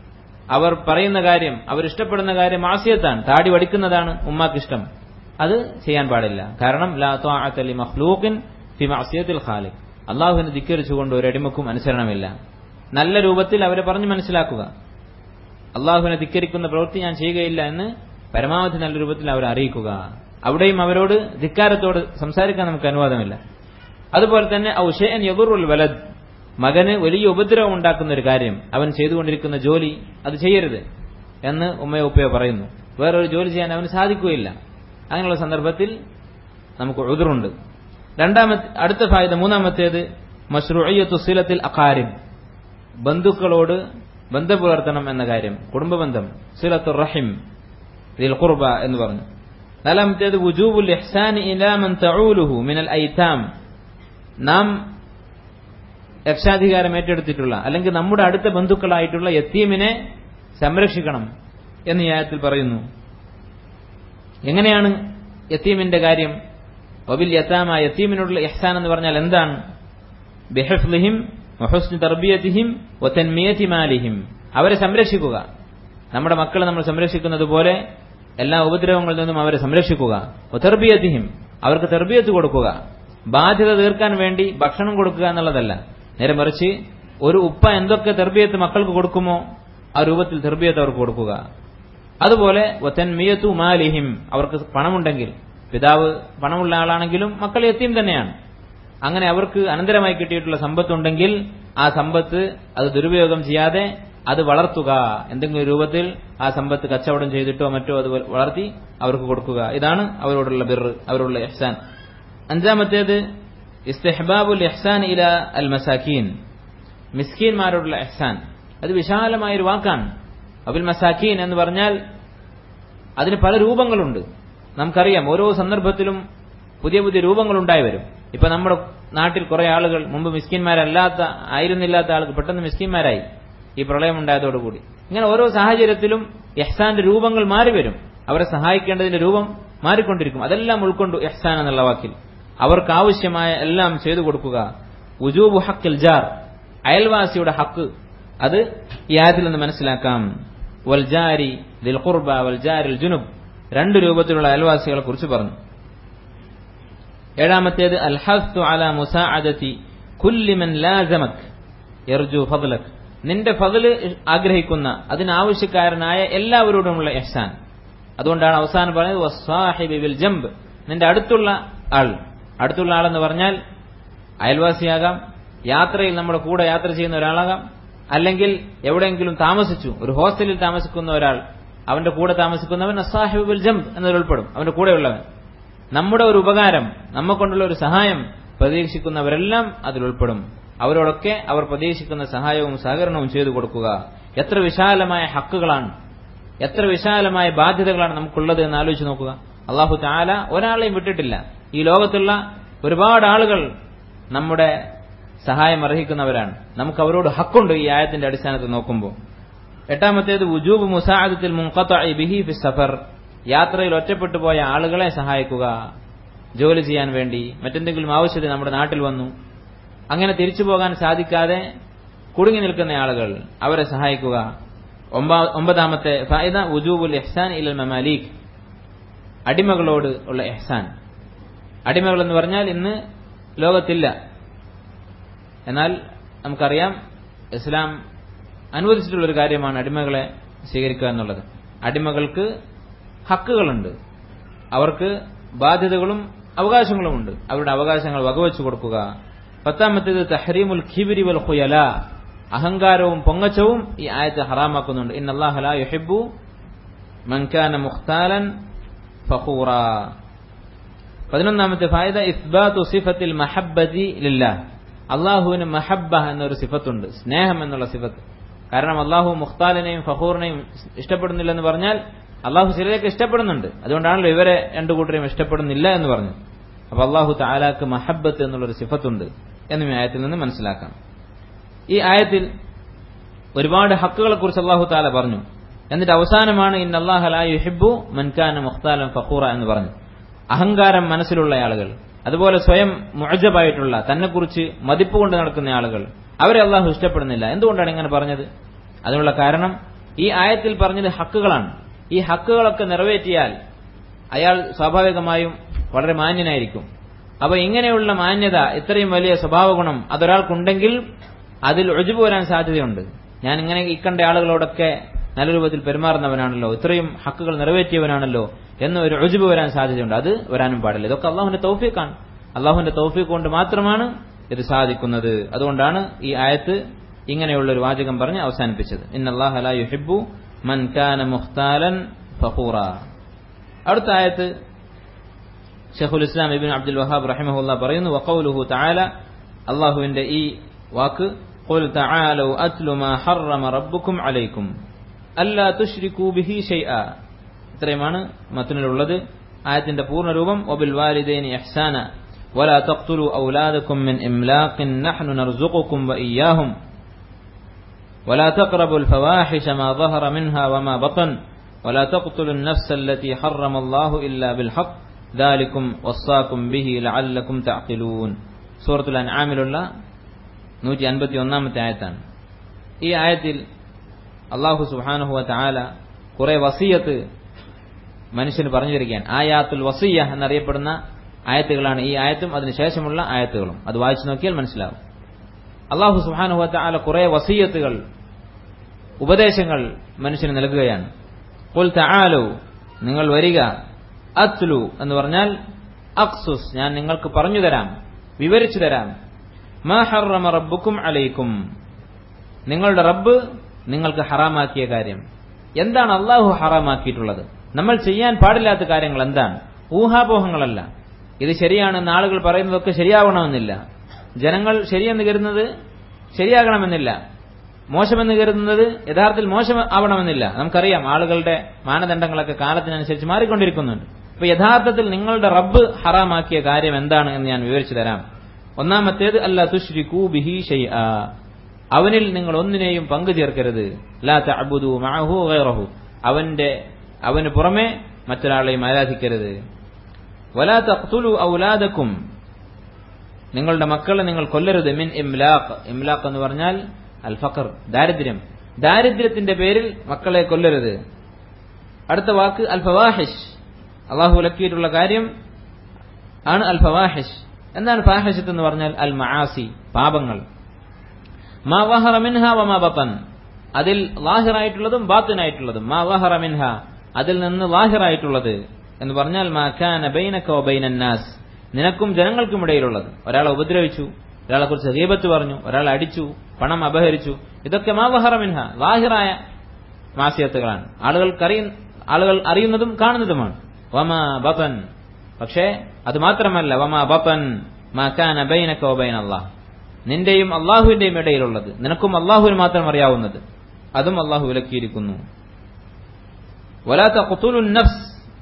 അവർ പറയുന്ന കാര്യം, അവരിഷ്ടപ്പെടുന്ന കാര്യം മാസിയത്താണ്, താടി വടിക്കുന്നതാണ് ഉമ്മാക്കിഷ്ടം, അത് ചെയ്യാൻ പാടില്ല. കാരണം ലാ ത്വാഅത ലി മഖ്ലൂഖിൻ ഫി മഅസിയത്തിൽ ഖാലിഖ്, അല്ലാഹുവിനെ ധിക്കരിച്ചുകൊണ്ട് ഒരടിമക്കും അനുസരണമില്ല. നല്ല രൂപത്തിൽ അവരെ പറഞ്ഞു മനസ്സിലാക്കുക. അള്ളാഹുവിനെ ധിക്കരിക്കുന്ന പ്രവൃത്തി ഞാൻ ചെയ്യുകയില്ല എന്ന് പരമാവധി നല്ല രൂപത്തിൽ അവരെ അറിയിക്കുക. അവിടെയും അവരോട് ധിക്കാരത്തോട് സംസാരിക്കാൻ നമുക്ക് അനുവാദമില്ല. അതുപോലെ തന്നെ ഔഷയൻ യദുറുൽ വലദ്, മകന് വലിയ ഉപദ്രവം ഉണ്ടാക്കുന്ന ഒരു കാര്യം, അവൻ ചെയ്തുകൊണ്ടിരിക്കുന്ന ജോലി അത് ചെയ്യരുത് എന്ന് ഉമ്മയോ ഉപ്പയോ പറയുന്നു. വേറൊരു ജോലി ചെയ്യാൻ അവന് സാധിക്കുകയില്ല. അങ്ങനെയുള്ള സന്ദർഭത്തിൽ നമുക്ക് ഉദ്റുണ്ട്. രണ്ടാമത്തെ അടുത്ത ഫായിദ മൂന്നാമത്തേത് മശ്റൂഇയ്യത്തു സിലത്തിൽ അഖാരിബ്, ബന്ധുക്കളോട് ബന്ധം പുലർത്തണം എന്ന കാര്യം, കുടുംബബന്ധം, സിലത്തുർ റഹിം ദിൽ ഖുർബ എന്ന് പറഞ്ഞു. നാലാമത്തേത് വുജൂബുൽ ഇഹ്സാനി ഇലാ മൻ തഊലുഹു മിനൽ ഐതാം, നാം രക്ഷാധികാരം ഏറ്റെടുത്തിട്ടുള്ള അല്ലെങ്കിൽ നമ്മുടെ അടുത്ത ബന്ധുക്കളായിട്ടുള്ള യത്തീമിനെ സംരക്ഷിക്കണം എന്ന് ഈ ആയത്തിൽ പറയുന്നു. എങ്ങനെയാണ് യത്തീമിന്റെ കാര്യം? വബിൽ യതാമ, യത്തീമിനോടുള്ള ഇഹ്സാൻ എന്ന് പറഞ്ഞാൽ എന്താണ്? ബിഹിഫ്ളിഹിം വഹുസ്നി തർബിയതിഹിം വതൻമിയതി മാലിഹിം, അവരെ സംരക്ഷിക്കുക. നമ്മുടെ മക്കളെ നമ്മൾ സംരക്ഷിക്കുന്നത് പോലെ എല്ലാ ഉപദ്രവങ്ങളിൽ നിന്നും അവരെ സംരക്ഷിക്കുക. വതർബിയതിഹിം, അവർക്ക് തർബിയത്ത് കൊടുക്കുക. ബാധ്യത തീർക്കാൻ വേണ്ടി ഭക്ഷണം കൊടുക്കുക എന്നുള്ളതല്ല, നേരെ മറിച്ച് ഒരു ഉപ്പ എന്തൊക്കെ തർബിയത്ത് മക്കൾക്ക് കൊടുക്കുമോ ആ രൂപത്തിൽ തർബിയത്ത് അവർക്ക് കൊടുക്കുക. അതുപോലെ വതൻമിയതു മാലിഹിം, അവർക്ക് പണമുണ്ടെങ്കിൽ, പിതാവ് പണമുള്ള ആളാണെങ്കിലും മക്കൾ യത്തീം തന്നെയാണ്, അങ്ങനെ അവർക്ക് അനന്തരമായി കിട്ടിയിട്ടുള്ള സമ്പത്തുണ്ടെങ്കിൽ ആ സമ്പത്ത് അത് ദുരുപയോഗം ചെയ്യാതെ അത് വളർത്തുക. എന്തെങ്കിലും രൂപത്തിൽ ആ സമ്പത്ത് കച്ചവടം ചെയ്തിട്ടോ മറ്റോ അത് വളർത്തി അവർക്ക് കൊടുക്കുക. ഇതാണ് അവരോടുള്ള ബിർറ്, അവരോടുള്ള ഇഹ്സാൻ. അഞ്ചാമത്തേത് ഇസ്തിഹ്ബാബുൽ ഇഹ്സാൻ ഇലാ അൽ മസാക്കീൻ, മിസ്കീൻമാരോടുള്ള ഇഹ്സാൻ. അത് വിശാലമായൊരു വാക്കാണ്. അബിൽ മസാക്കീൻ എന്ന് പറഞ്ഞാൽ അതിന് പല രൂപങ്ങളുണ്ട്. നമുക്കറിയാം, ഓരോ സന്ദർഭത്തിലും പുതിയ പുതിയ രൂപങ്ങൾ ഉണ്ടായി വരും. ഇപ്പൊ നമ്മുടെ നാട്ടിൽ കുറെ ആളുകൾ മുമ്പ് മിസ്കിന്മാരല്ലാത്ത ആയിരുന്നില്ലാത്ത ആൾക്ക് പെട്ടെന്ന് മിസ്കിന്മാരായി ഈ പ്രളയം ഉണ്ടായതോടുകൂടി. ഇങ്ങനെ ഓരോ സാഹചര്യത്തിലും ഇഹ്സാന്റെ രൂപങ്ങൾ മാറി വരും. അവരെ സഹായിക്കേണ്ടതിന്റെ രൂപം മാറിക്കൊണ്ടിരിക്കും. അതെല്ലാം ഉൾക്കൊണ്ടു ഇഹ്സാൻ എന്നുള്ള വാക്കിൽ അവർക്ക് ആവശ്യമായ എല്ലാം ചെയ്തു കൊടുക്കുക. വുജൂബു ഹഖിൽ ജാർ, അയൽവാസിയുടെ ഹക്ക്, അത് ഈ ആയത്തിൽ നിന്ന് മനസ്സിലാക്കാം. വൽ ജാരി ദിൽ ഖുർബ വൽ ജാരിൽ ജുനുബ്, രണ്ട് രൂപത്തിലുള്ള അയൽവാസികളെ കുറിച്ച് പറഞ്ഞു. ഏഴാമത്തേത് അൽ ഹസ്തു അലാ മുസാഅദതി കുല്ലി മൻ ലാസമക് യർജു ഫദ്ലക്, നിന്റെ ഫദ്ല് ആഗ്രഹിക്കുന്ന അതിനാവശ്യക്കാരനായ എല്ലാവരോടുമുള്ള ഇഹ്സാൻ. അതുകൊണ്ടാണ് അവസാനം പറയുന്നത് വസ്സാഹിബി ബിൽ ജംബ്, നിന്റെ അടുത്തുള്ള ആൾ. അടുത്തുള്ള ആളെന്ന് പറഞ്ഞാൽ അയൽവാസിയാകാം, യാത്രയിൽ നമ്മുടെ കൂടെ യാത്ര ചെയ്യുന്ന ഒരാളാകാം, അല്ലെങ്കിൽ എവിടെയെങ്കിലും താമസിച്ചു ഒരു ഹോസ്റ്റലിൽ താമസിക്കുന്ന ഒരാൾ, അവന്റെ കൂടെ താമസിക്കുന്നവൻ അസ്സാഹിബ് ബിൽ ജംബ് എന്നതിലുൾപ്പെടും, അവന്റെ കൂടെയുള്ളവൻ. നമ്മുടെ ഒരു ഉപകാരം, നമ്മെ കൊണ്ടുള്ള ഒരു സഹായം പ്രതീക്ഷിക്കുന്നവരെല്ലാം അതിലുൾപ്പെടും. അവരോടൊക്കെ അവർ പ്രതീക്ഷിക്കുന്ന സഹായവും സഹകരണവും ചെയ്തു കൊടുക്കുക. എത്ര വിശാലമായ ഹക്കുകളാണ്, എത്ര വിശാലമായ ബാധ്യതകളാണ് നമുക്കുള്ളത് എന്ന് ആലോചിച്ച് നോക്കുക. അല്ലാഹു തആല ഒരാളെയും വിട്ടിട്ടില്ല. ഈ ലോകത്തുള്ള ഒരുപാട് ആളുകൾ നമ്മുടെ സഹായം അർഹിക്കുന്നവരാണ്. നമുക്ക് അവരോട് ഹക്കുണ്ട് ഈ ആയത്തിന്റെ അടിസ്ഥാനത്തിൽ നോക്കുമ്പോൾ. എട്ടാമത്തേത് വുജൂബ് മുസാഅദത്തിൽ മുൻഖതഇ ബിഹി ഫി സഫർ, യാത്രയിൽ ഒറ്റപ്പെട്ടു പോയ ആളുകളെ സഹായിക്കുക. ജോലി ചെയ്യാൻ വേണ്ടി മറ്റെന്തെങ്കിലും ആവശ്യത്തിന് നമ്മുടെ നാട്ടിൽ വന്നു, അങ്ങനെ തിരിച്ചു പോകാൻ സാധിക്കാതെ കുടുങ്ങി നിൽക്കുന്ന ആളുകൾ, അവരെ സഹായിക്കുക. ഒമ്പതാമത്തെ ഫായിദ വുജൂബുൽ ഇഹ്സാൻ ഇലൽ മമാലീക്, അടിമകളോട് ഉള്ള ഇഹ്സാൻ. അടിമകൾ എന്ന് പറഞ്ഞാൽ ഇന്ന് ലോകത്തില്ല, എന്നാൽ നമുക്കറിയാം ഇസ്ലാം അനുവദിച്ചിട്ടുള്ളൊരു കാര്യമാണ് അടിമകളെ സ്വീകരിക്കുക എന്നുള്ളത്. അടിമകൾക്ക് ഹക്കുകളുണ്ട്, അവർക്ക് ബാധ്യതകളും അവകാശങ്ങളുമുണ്ട്. അവരുടെ അവകാശങ്ങൾ വകവെച്ചു കൊടുക്കുക. പത്താമത്തേത് തഹ്രീമുൽ ഖിബ്രി വൽ ഖുയല, അഹങ്കാരവും പൊങ്ങച്ചവും ഈ ആയത്ത് ഹറാമാക്കുന്നുണ്ട്. ഇന്നല്ലാഹ ലാ യുഹിബ്ബു മൻ കാന മുഖ്താലൻ ഫഖൂറ. പതിനൊന്നാമത്തെ ഫായിദ ഇസ്ബാതു സിഫത്തിൽ മഹബ്ബതി ലില്ലാഹ്, അള്ളാഹുവിന് മഹബ്ബ എന്നൊരു സിഫത്തുണ്ട്, സ്നേഹം എന്നുള്ള സിഫത്ത്. കാരണം അള്ളാഹു മുഖ്താലിനെയും ഫഖൂറിനെയും ഇഷ്ടപ്പെടുന്നില്ലെന്ന് പറഞ്ഞാൽ അള്ളാഹു ചിലരൊക്കെ ഇഷ്ടപ്പെടുന്നുണ്ട്, അതുകൊണ്ടാണല്ലോ ഇവരെ രണ്ടു കൂട്ടരെയും ഇഷ്ടപ്പെടുന്നില്ല എന്ന് പറഞ്ഞു. അപ്പൊ അള്ളാഹു തആലാക്ക് മഹബ്ബത്ത് എന്നുള്ളൊരു സിഫത്തുണ്ട് എന്നും ഈ ആയത്തിൽ നിന്ന് മനസ്സിലാക്കാം. ഈ ആയത്തിൽ ഒരുപാട് ഹക്കുകളെ കുറിച്ച് അള്ളാഹു തആല പറഞ്ഞു. എന്നിട്ട് അവസാനമാണ് ഇന്നല്ലാഹ ലാ യുഹിബ്ബു മൻ കാന മുഖ്താലൻ ഫഖൂറ എന്ന് പറഞ്ഞു. അഹങ്കാരം മനസ്സിലുള്ള ആളുകൾ, അതുപോലെ സ്വയം മുഅജ്ജബായിട്ടുള്ള, തന്നെക്കുറിച്ച് മതിപ്പ് കൊണ്ട് നടക്കുന്ന ആളുകൾ, അവരെ അള്ളാഹു ഇഷ്ടപ്പെടുന്നില്ല. എന്തുകൊണ്ടാണ് ഇങ്ങനെ പറഞ്ഞത്? അതിനുള്ള കാരണം ഈ ആയത്തിൽ പറഞ്ഞത് ഹക്കുകളാണ്. ഈ ഹക്കുകളൊക്കെ നിറവേറ്റിയാൽ അയാൾ സ്വാഭാവികമായും വളരെ മാന്യനായിരിക്കും. അപ്പൊ ഇങ്ങനെയുള്ള മാന്യത, ഇത്രയും വലിയ സ്വഭാവ ഗുണം അതൊരാൾക്കുണ്ടെങ്കിൽ അതിൽ ഉജ്ബ് വരാൻ സാധ്യതയുണ്ട്. ഞാൻ ഇങ്ങനെ ഇക്കണ്ട ആളുകളോടൊക്കെ നല്ല രൂപത്തിൽ പെരുമാറുന്നവനാണല്ലോ, ഇത്രയും ഹക്കുകൾ നിറവേറ്റിയവനാണല്ലോ എന്ന് ഒരു ഉജ്ബ് വരാൻ സാധ്യതയുണ്ട്. അത് വരാനും പാടില്ല. ഇതൊക്കെ അള്ളാഹുവിന്റെ തൗഫീഖാണ്. അള്ളാഹുവിന്റെ തൗഫീഖ് കൊണ്ട് മാത്രമാണ് ഇത് സാധിക്കുന്നത്. അതുകൊണ്ടാണ് ഈ ആയത്ത് ഇങ്ങനെയുള്ള ഒരു വാചകം പറഞ്ഞ് അവസാനിപ്പിച്ചത്. ഇന്നല്ലാഹ ലാ യുഹിബ്ബു മൻ കാന മുഖ്താലൻ ഫഖൂറ. അടുത്ത ആയത്ത് ശൈഖുൽ ഇസ്ലാം ഇബ്നു അബ്ദുൽ വഹാബ് റഹിമഹുല്ലാഹ് പറയുന്നു, വഖൗലുഹു തആല, അള്ളാഹുവിന്റെ ഈ വാക്ക്, ഖുൽ തആലൂ അത്ലു മാ ഹറമ റബ്ബുക്കും അലൈക്കും അല്ലാ തുശ്രികൂ ബിഹി ശൈആ. ഇത്രയുമാണ് മത്നിലുള്ളത്. ആയത്തിന്റെ പൂർണ്ണരൂപം, വബിൽ വാലിദൈനി ഇഹ്സാന വലാ തഖ്തുലൂ ഔലാദകും മിൻ ഇംലാഖിൻ നഹ്നു നർസുഖുകും വഇയ്യാഹും വലാ തഖ്റബുൽ ഫവാഹിഷ മാ ظهر منها وما بطن ولا تقتلوا النفس التي حرم الله إلا بالحق ذلكم وصاكم به لعلكم تعقلون. സൂറത്തുൽ അൻആമിലുള്ള നൂറ്റി അൻപത്തി ഒന്നാമത്തെ ആയത്താണ്. ഈ ആയത്തിൽ അല്ലാഹു സുബ്ഹാനഹു വ തആല കുറെ വസിയത്ത് മനുഷ്യന് പറഞ്ഞു തരികയാണ്. ആയാത്തുൽ വസിയ്യ എന്നറിയപ്പെടുന്ന ആയത്തുകളാണ് ഈ ആയത്തും അതിനുശേഷമുള്ള ആയത്തുകളും. അത് വായിച്ചു നോക്കിയാൽ മനസ്സിലാവും. അല്ലാഹു സുബ്ഹാനഹു വ തആല കുറെ വസിയത്തുകൾ, ഉപദേശങ്ങൾ മനുഷ്യന് നൽകുകയാണ്. ഖുൽ തആലൂ, നിങ്ങൾ വരിക, അത്ലു എന്ന് പറഞ്ഞാൽ അഖ്സുസ്, ഞാൻ നിങ്ങൾക്ക് പറഞ്ഞു തരാം, വിവരിച്ചു തരാം, മാ ഹറമ റബ്ബുക്കും അലൈക്കും, നിങ്ങളുടെ റബ്ബ് നിങ്ങൾക്ക് ഹറാമാക്കിയ കാര്യം. എന്താണ് അള്ളാഹു ഹറാമാക്കിയിട്ടുള്ളത്? നമ്മൾ ചെയ്യാൻ പാടില്ലാത്ത കാര്യങ്ങൾ എന്താണ്? ഊഹാപോഹങ്ങളല്ല. ഇത് ശരിയാണെന്ന് ആളുകൾ പറയുന്നതൊക്കെ ശരിയാവണമെന്നില്ല. ജനങ്ങൾ ശരിയെന്ന് കരുതുന്നത് ശരിയാകണമെന്നില്ല. മോശമെന്ന് കരുതുന്നത് യഥാർത്ഥത്തിൽ മോശം ആവണമെന്നില്ല. നമുക്കറിയാം ആളുകളുടെ മാനദണ്ഡങ്ങളൊക്കെ കാലത്തിനനുസരിച്ച് മാറിക്കൊണ്ടിരിക്കുന്നുണ്ട്. അപ്പൊ യഥാർത്ഥത്തിൽ നിങ്ങളുടെ റബ്ബ് ഹറാമാക്കിയ കാര്യം എന്താണ് എന്ന് ഞാൻ വിവരിച്ചു തരാം. ഒന്നാമത്തേത്, അല്ലാ തുശ്രികൂ ബിഹി ശൈആ, അവനിൽ നിങ്ങൾ ഒന്നിനെയും പങ്കു ചേർക്കരുത്. ലാ തഅബുദൂ മഅഹു ഗൈറഹു, അവന്റെ അവന് പുറമെ മറ്റൊരാളെയും ആരാധിക്കരുത്. വലാ തഖ്തുലൂ ഔലാദകും, നിങ്ങളുടെ മക്കളെ നിങ്ങൾ കൊല്ലരുത്. മിൻ ഇംലാഖ്, ഇംലാഖ് എന്ന് പറഞ്ഞാൽ അൽ ഫഖർ, ദാരിദ്ര്യം. ദാരിദ്ര്യത്തിന്റെ പേരിൽ മക്കളെ കൊല്ലരുത്. അടുത്ത വാക്ക് അൽ ഫവാഹിഷ്, അള്ളാഹു വിലക്കിയിട്ടുള്ള കാര്യം ആണ് അൽ ഫവാഹിഷ്. എന്താണ് ഫാഹിഷത്ത് എന്ന് പറഞ്ഞാൽ? അൽ മആസി, പാപങ്ങൾ. മാ വഹറ മിൻഹ വമാ ബതൻ, അതിൽ ലാഹിറായിട്ടുള്ളതും ബാത്തിനായിട്ടുള്ളതും. മാ വഹറ മിൻഹ, അതിൽ നിന്ന് ലാഹിറായിട്ടുള്ളത് എന്ന് പറഞ്ഞാൽ മാ കാന ബൈനക വ ബൈനൻ നാസ്, നിനക്കും ജനങ്ങൾക്കും ഇടയിലുള്ളത്. ഒരാളെ ഉപദ്രവിച്ചു, ഒരാളെ കുറിച്ച് ഗീബത്ത് പറഞ്ഞു, ഒരാളെ അടിച്ചു, പണം അപഹരിച്ചു, ഇതൊക്കെ മാ വഹറ മിൻഹ, ലാഹിറായ മാസിയത്തുകളാണ്. ആളുകൾക്കറിയ ആളുകൾ അറിയുന്നതും കാണുന്നതുമാണ്. വമാ ബതൻ, പക്ഷേ അത് മാത്രമല്ല, വമാ ബതൻ മാ കാന ബൈനക വ ബൈന അല്ലാഹ്, നിന്റെയും അള്ളാഹുവിന്റെയും ഇടയിലുള്ളത്, നിനക്കും അള്ളാഹുവിന് മാത്രം അറിയാവുന്നത്, അതും അള്ളാഹു വിലക്കിയിരിക്കുന്നു. വലാ തഖ്തുലു നഫ്സ്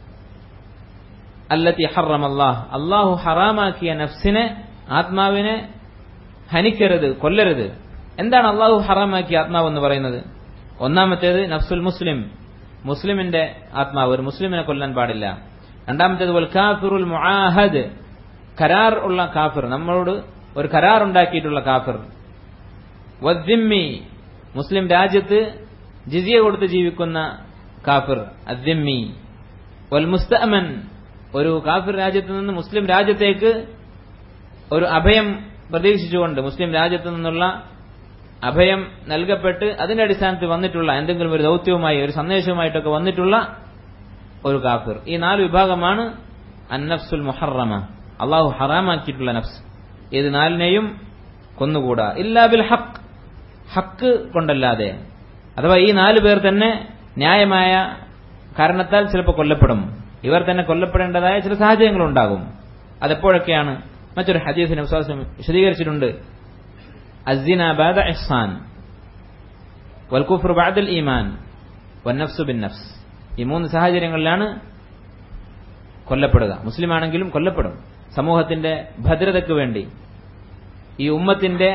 അല്ലതി ഹറമ അല്ലാഹ്, അള്ളാഹു ഹറാമാക്കിയ നഫ്സിനെ, ആത്മാവിനെ ഹനിക്കരുത്, കൊല്ലരുത്. എന്താണ് അള്ളാഹു ഹറാമാക്കിയ ആത്മാവ് എന്ന് പറയുന്നത്? ഒന്നാമത്തേത് നഫ്സുൽ മുസ്ലിം, മുസ്ലിമിന്റെ ആത്മാവ്, ഒരു മുസ്ലിമിനെ കൊല്ലാൻ പാടില്ല. രണ്ടാമത്തേത് വൽ കാഫിറുൽ മുആഹദ്, കരാർ ഉള്ള കാഫിർ, നമ്മളോട് ഒരു കരാർ ഉണ്ടാക്കിയിട്ടുള്ള കാഫിർ. വദ്ദിമ്മി, മുസ്ലിം രാജ്യത്ത് ജിസിയ കൊടുത്ത് ജീവിക്കുന്ന കാഫിർ, അദ്ദിമ്മി. വൽ മുസ്തഅമൻ, ഒരു കാഫിർ രാജ്യത്ത് നിന്ന് മുസ്ലിം രാജ്യത്തേക്ക് ഒരു അഭയം പ്രതീക്ഷിച്ചുകൊണ്ട്, മുസ്ലിം രാജ്യത്ത് നിന്നുള്ള അഭയം നൽകപ്പെട്ട് അതിന്റെ അടിസ്ഥാനത്തിൽ വന്നിട്ടുള്ള എന്തെങ്കിലും ഒരു ദൗത്യവുമായി, ഒരു സന്ദേശവുമായിട്ടൊക്കെ വന്നിട്ടുള്ള ഒരു കാഫിർ. ഈ നാല് വിഭാഗമാണ് അന്നഫ്സുൽ മുഹറമ, അള്ളാഹു ഹറാമാക്കിയിട്ടുള്ള നഫ്സ്. ഇത് നാലിനെയും കൊന്നുകൂടാ. ഇല്ലാ ബിൽ ഹഖ്, ഹക്ക് കൊണ്ടല്ലാതെ. അഥവാ ഈ നാല് പേർ തന്നെ ന്യായമായ കാരണത്താൽ ചിലപ്പോൾ കൊല്ലപ്പെടും. ഇവർ തന്നെ കൊല്ലപ്പെടേണ്ടതായ ചില സാഹചര്യങ്ങളുണ്ടാകും. അതെപ്പോഴൊക്കെയാണ്? മറ്റൊരു ഹദീസിനെ വിശ്വാസം വിശദീകരിച്ചിട്ടുണ്ട്. അസ്സിന ബഅദ ഇഹ്സാൻ വൽ കുഫ്റു ബഅദൽ ഈമാൻ വന്നഫ്സു ബിൻ നഫ്സ്. ഈ മൂന്ന് സാഹചര്യങ്ങളിലാണ് കൊല്ലപ്പെടുക. മുസ്ലിം ആണെങ്കിലും കൊല്ലപ്പെടും. സമൂഹത്തിന്റെ ഭദ്രതയ്ക്ക് വേണ്ടി, ഈ ഉമ്മത്തിന്റെ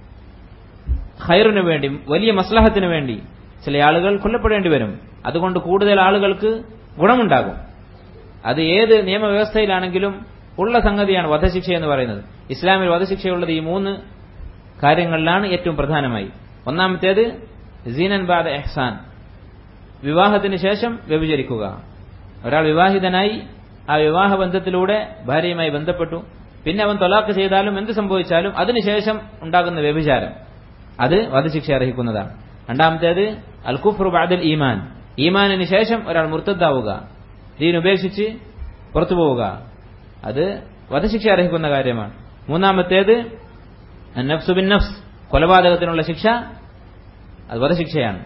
ഖൈറിനു വേണ്ടി, വലിയ മസ്ലഹത്തിനു വേണ്ടി ചില ആളുകൾ കൊല്ലപ്പെടേണ്ടി വരും. അതുകൊണ്ട് കൂടുതൽ ആളുകൾക്ക് ഗുണമുണ്ടാകും. അത് ഏത് നിയമവ്യവസ്ഥയിലാണെങ്കിലും ഉള്ള സംഗതിയാണ് വധശിക്ഷ എന്ന് പറയുന്നത്. ഇസ്ലാമിൽ വധശിക്ഷയുള്ളത് ഈ മൂന്ന് കാര്യങ്ങളിലാണ് ഏറ്റവും പ്രധാനമായി. ഒന്നാമത്തേത് സീനൻ ബഅദ ഇഹ്സാൻ, വിവാഹത്തിന് ശേഷം വ്യഭിചരിക്കുക. ഒരാൾ വിവാഹിതനായി ആ വിവാഹ ബന്ധത്തിലൂടെ ഭാര്യയുമായി ബന്ധപ്പെട്ടു, പിന്നെ അവൻ തൊലാഖ് ചെയ്താലും എന്ത് സംഭവിച്ചാലും അതിനുശേഷം ഉണ്ടാകുന്ന വ്യഭിചാരം, അത് വധശിക്ഷ അർഹിക്കുന്നതാണ്. രണ്ടാമത്തേത് അൽ കുഫ്റു ബഅദൽ ഈമാൻ, ഈമാനിന് ശേഷം ഒരാൾ മുർത്തദ്ദാവുക, ദീൻ ഉപേക്ഷിച്ച് പുറത്തു പോവുക, അത് വധശിക്ഷ അർഹിക്കുന്ന കാര്യമാണ്. മൂന്നാമത്തേത് നഫ്സു ബിൻ നഫ്സ്, കൊലപാതകത്തിനുള്ള ശിക്ഷ, അത് വധശിക്ഷയാണ്.